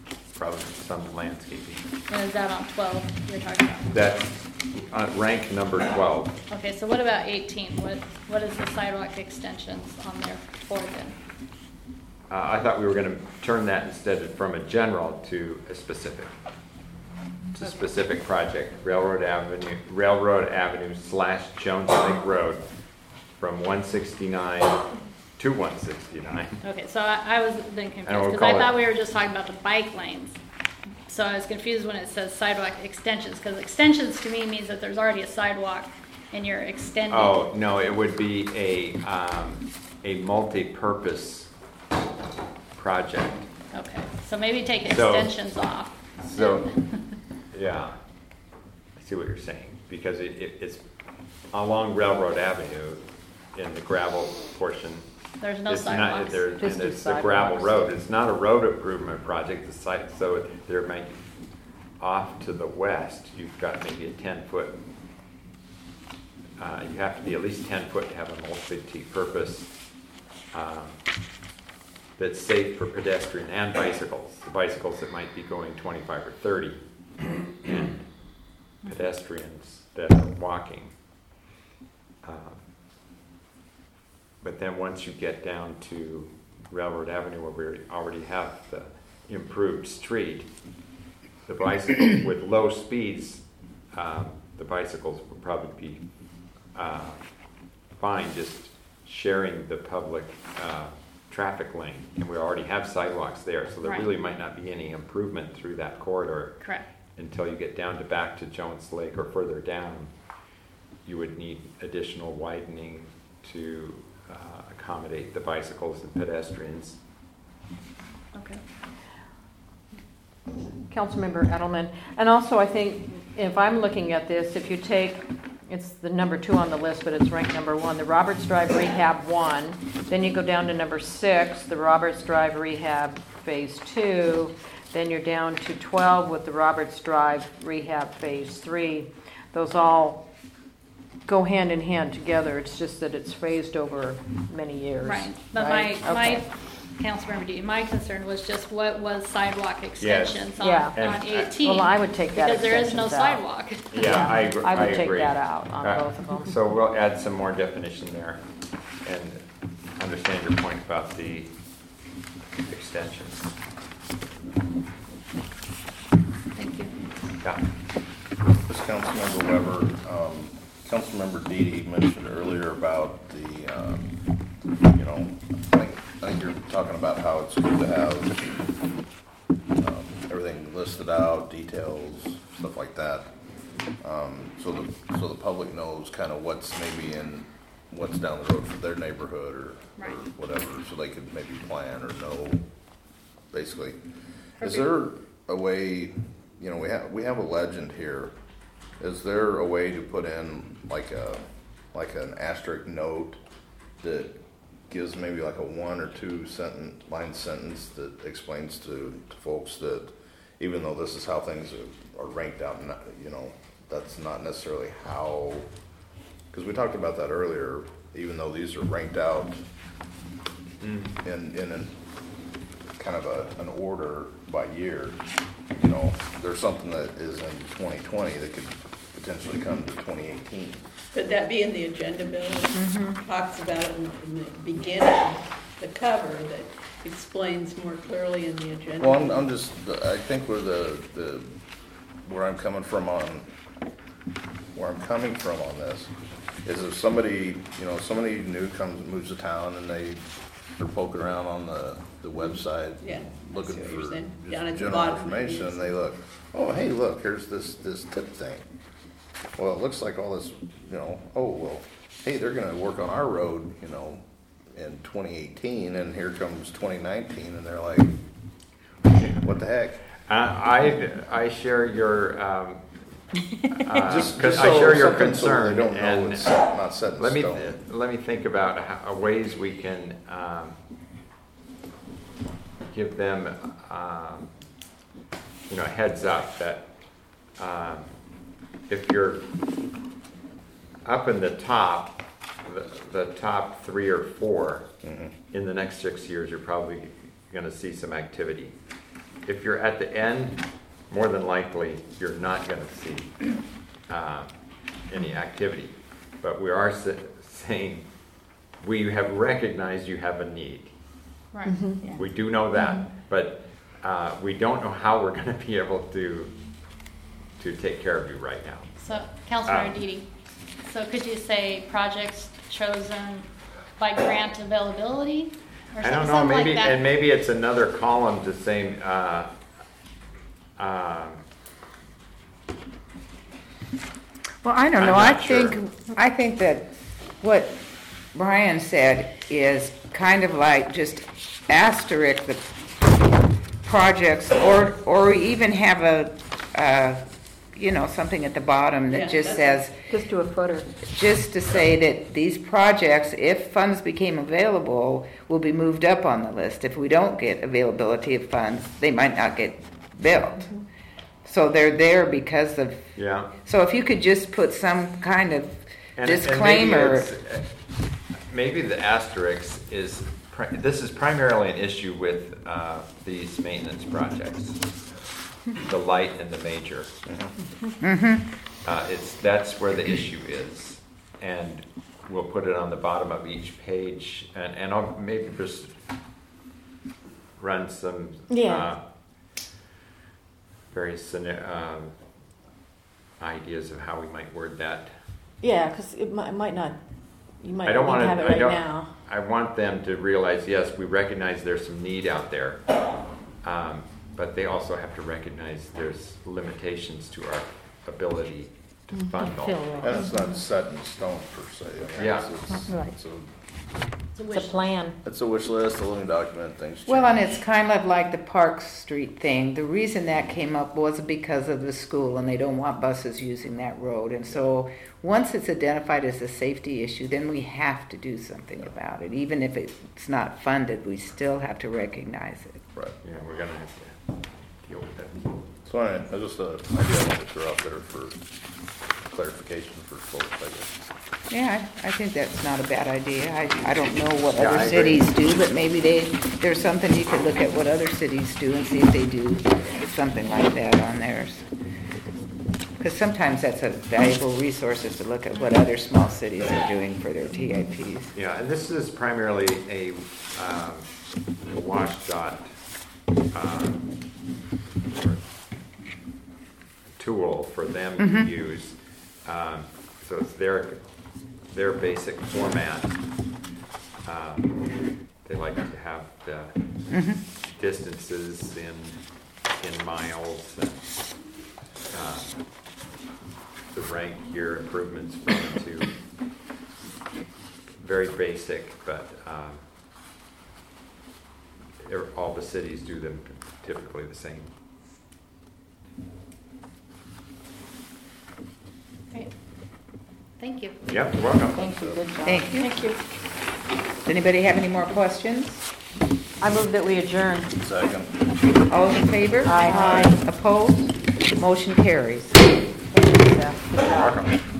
probably some landscaping. And is that on twelve you're talking about? That's uh, rank number twelve. Okay, so what about eighteen? What, what is the sidewalk extensions on there for then? Uh, I thought we were going to turn that instead of from a general to a specific. It's a specific project, Railroad Avenue, Railroad Avenue slash Jones Lake Road from one sixty-nine to one sixty-nine. Okay, so I, I was then confused, And we'll because I call thought it- we were just talking about the bike lanes. So I was confused when it says sidewalk extensions, because extensions to me means that there's already a sidewalk and you're extending. Oh, no, it would be a, um, a multi-purpose project. Okay, so maybe take So- extensions off. So, yeah, I see what you're saying, because it, it, it's along Railroad Avenue in the gravel portion. There's no It's not, sidewalks. there, and Just do it's the gravel sidewalks. road, it's not a road improvement project, the site, so there might, off to the west, you've got maybe a ten foot, uh, you have to be at least ten foot to have a multi-purpose, um, that's safe for pedestrian and bicycles. The bicycles that might be going twenty-five or thirty, and pedestrians that are walking. Um, But then once you get down to Railroad Avenue, where we already have the improved street, the bicycles with low speeds, um, the bicycles would probably be uh, fine just sharing the public uh, traffic lane. And we already have sidewalks there, so there Right. really might not be any improvement through that corridor Correct. until you get down to back to Jones Lake or further down. You would need additional widening to uh, accommodate the bicycles and pedestrians. Okay. Councilmember Edelman, and also I think if I'm looking at this, if you take, it's the number two on the list, but it's ranked number one, the Roberts Drive Rehab one, then you go down to number six, the Roberts Drive Rehab Phase two, then you're down to twelve with the Roberts Drive Rehab Phase three. Those all go hand in hand together, it's just that it's phased over many years. Right, but right? my, my, Okay. Councilmember D, my concern was just what was sidewalk extensions on, Yeah. And- on eighteen? Well, I would take that Because there is no extensions out. sidewalk. Yeah, I agree. I would take agree. that out on Uh, both of them. So we'll add some more definition there and understand your point about the extensions. Thank you. Yeah. This Councilmember Weber, um, Councilmember Didi mentioned earlier about the, um, you know, I think, I think you're talking about how it's good to have, um, everything listed out, details, stuff like that. Um, so the, so the public knows kind of what's maybe in, what's down the road for their neighborhood or, or Right. whatever, so they could maybe plan or know, basically. Is there a way, you know, we have, we have a legend here. Is there a way to put in like a, like an asterisk note that gives maybe like a one or two sentence, line sentence that explains to, to folks that even though this is how things are, are ranked out, not- you know, that's not necessarily how, because we talked about that earlier, even though these are ranked out Mm. in, in an, kind of a, an order by year, you know, there's something that is in twenty twenty that could potentially come to twenty eighteen. Could that be in the agenda bill? It talks about it in in the beginning, the cover that explains more clearly in the agenda. Well, I'm, I'm just, I think where the, the, where I'm coming from on, where I'm coming from on this is if somebody, you know, somebody new comes, moves to town and they, they're poking around on the, the website, Yeah, I looking see what for you're saying. just Down at the general bottom, maybe information, it's- and they look, oh, hey, look, here's this, this tip thing. Well, it looks like all this, you know, oh, well, hey, they're gonna work on our road, you know, in twenty eighteen, and here comes twenty nineteen, and they're like, what the heck? Uh, I, I share your, um, uh, Just, con- just I so share your something so concern, they don't know and it's set- not set in let me, stone. let me think about how, ways we can, um, give them, um, you know, a heads up that, um, if you're up in the top, the, the top three or four, Mhm. in the next six years, you're probably gonna see some activity. if you're at the end, more than likely, you're not gonna see, uh, any activity. But we are sa- saying, we have recognized you have a need. Right. Yeah. We do know that, but, uh, we don't know how we're gonna be able to, to take care of you right now. So, Councilmember Um, Didi, so could you say projects chosen by grant availability? Or I don't something- know, something like maybe, that? and maybe it's another column to say, uh, um, Well, I don't I'm know. I not sure. think, I think that what Brian said is kind of like just asterisk the projects, or, or even have a, uh, you know, something at the bottom Yeah, that just that's- says, Just do a footer. just to say that these projects, if funds became available, will be moved up on the list. If we don't get availability of funds, they might not get built. So they're there because of, yeah. so if you could just put some kind of And- and maybe disclaimer. it's- Maybe the asterisk is, pri- this is primarily an issue with uh, these maintenance projects, the light and the major. Mm-hmm. Uh, It's, that's where the issue is. And we'll put it on the bottom of each page, and, and I'll maybe just run some Yeah. uh, various scena- um, ideas of how we might word that. Yeah, because it might, it might not, you might I don't need want to to, have it I right don't, now. I want them to realize, yes, we recognize there's some need out there. Um, but they also have to recognize there's limitations to our ability to fund all. Fill And it. it's not set in stone per se. I mean, Yeah. it's- it's- Right. It's a, It's a plan. it's a wish list, a living document, things change. Well, and it's kind of like the Park Street thing. The reason that came up was because of the school, and they don't want buses using that road. And so, once it's identified as a safety issue, then we have to do something about it. Even if it's not funded, we still have to recognize it. Right. Yeah, we're gonna have to deal with that. So anyway, that's just an idea I wanted to throw out there for clarification for folks, I guess. Yeah, I, I think that's not a bad idea. I, I don't know what Yeah, I other agree. cities do, but maybe they, there's something you could look at what other cities do and see if they do something like that on theirs. Because sometimes that's a valuable resource is to look at what other small cities are doing for their T I Ps. Yeah, and this is primarily a, um, a WashDOT, um, tool for them to Mhm. use. Um, so it's their, their basic format. Um, they like to have the Mhm. distances in, in miles and, uh, the rank year improvements from to very basic, but um, er- all the cities do them typically the same. Great. Thank you. Yep, you're welcome. Thank you, good job. Thank you. Thank you. Does anybody have any more questions? I move that we adjourn. Second. All in favor? Aye. Opposed? Motion carries. Thank you, Seth. You're welcome.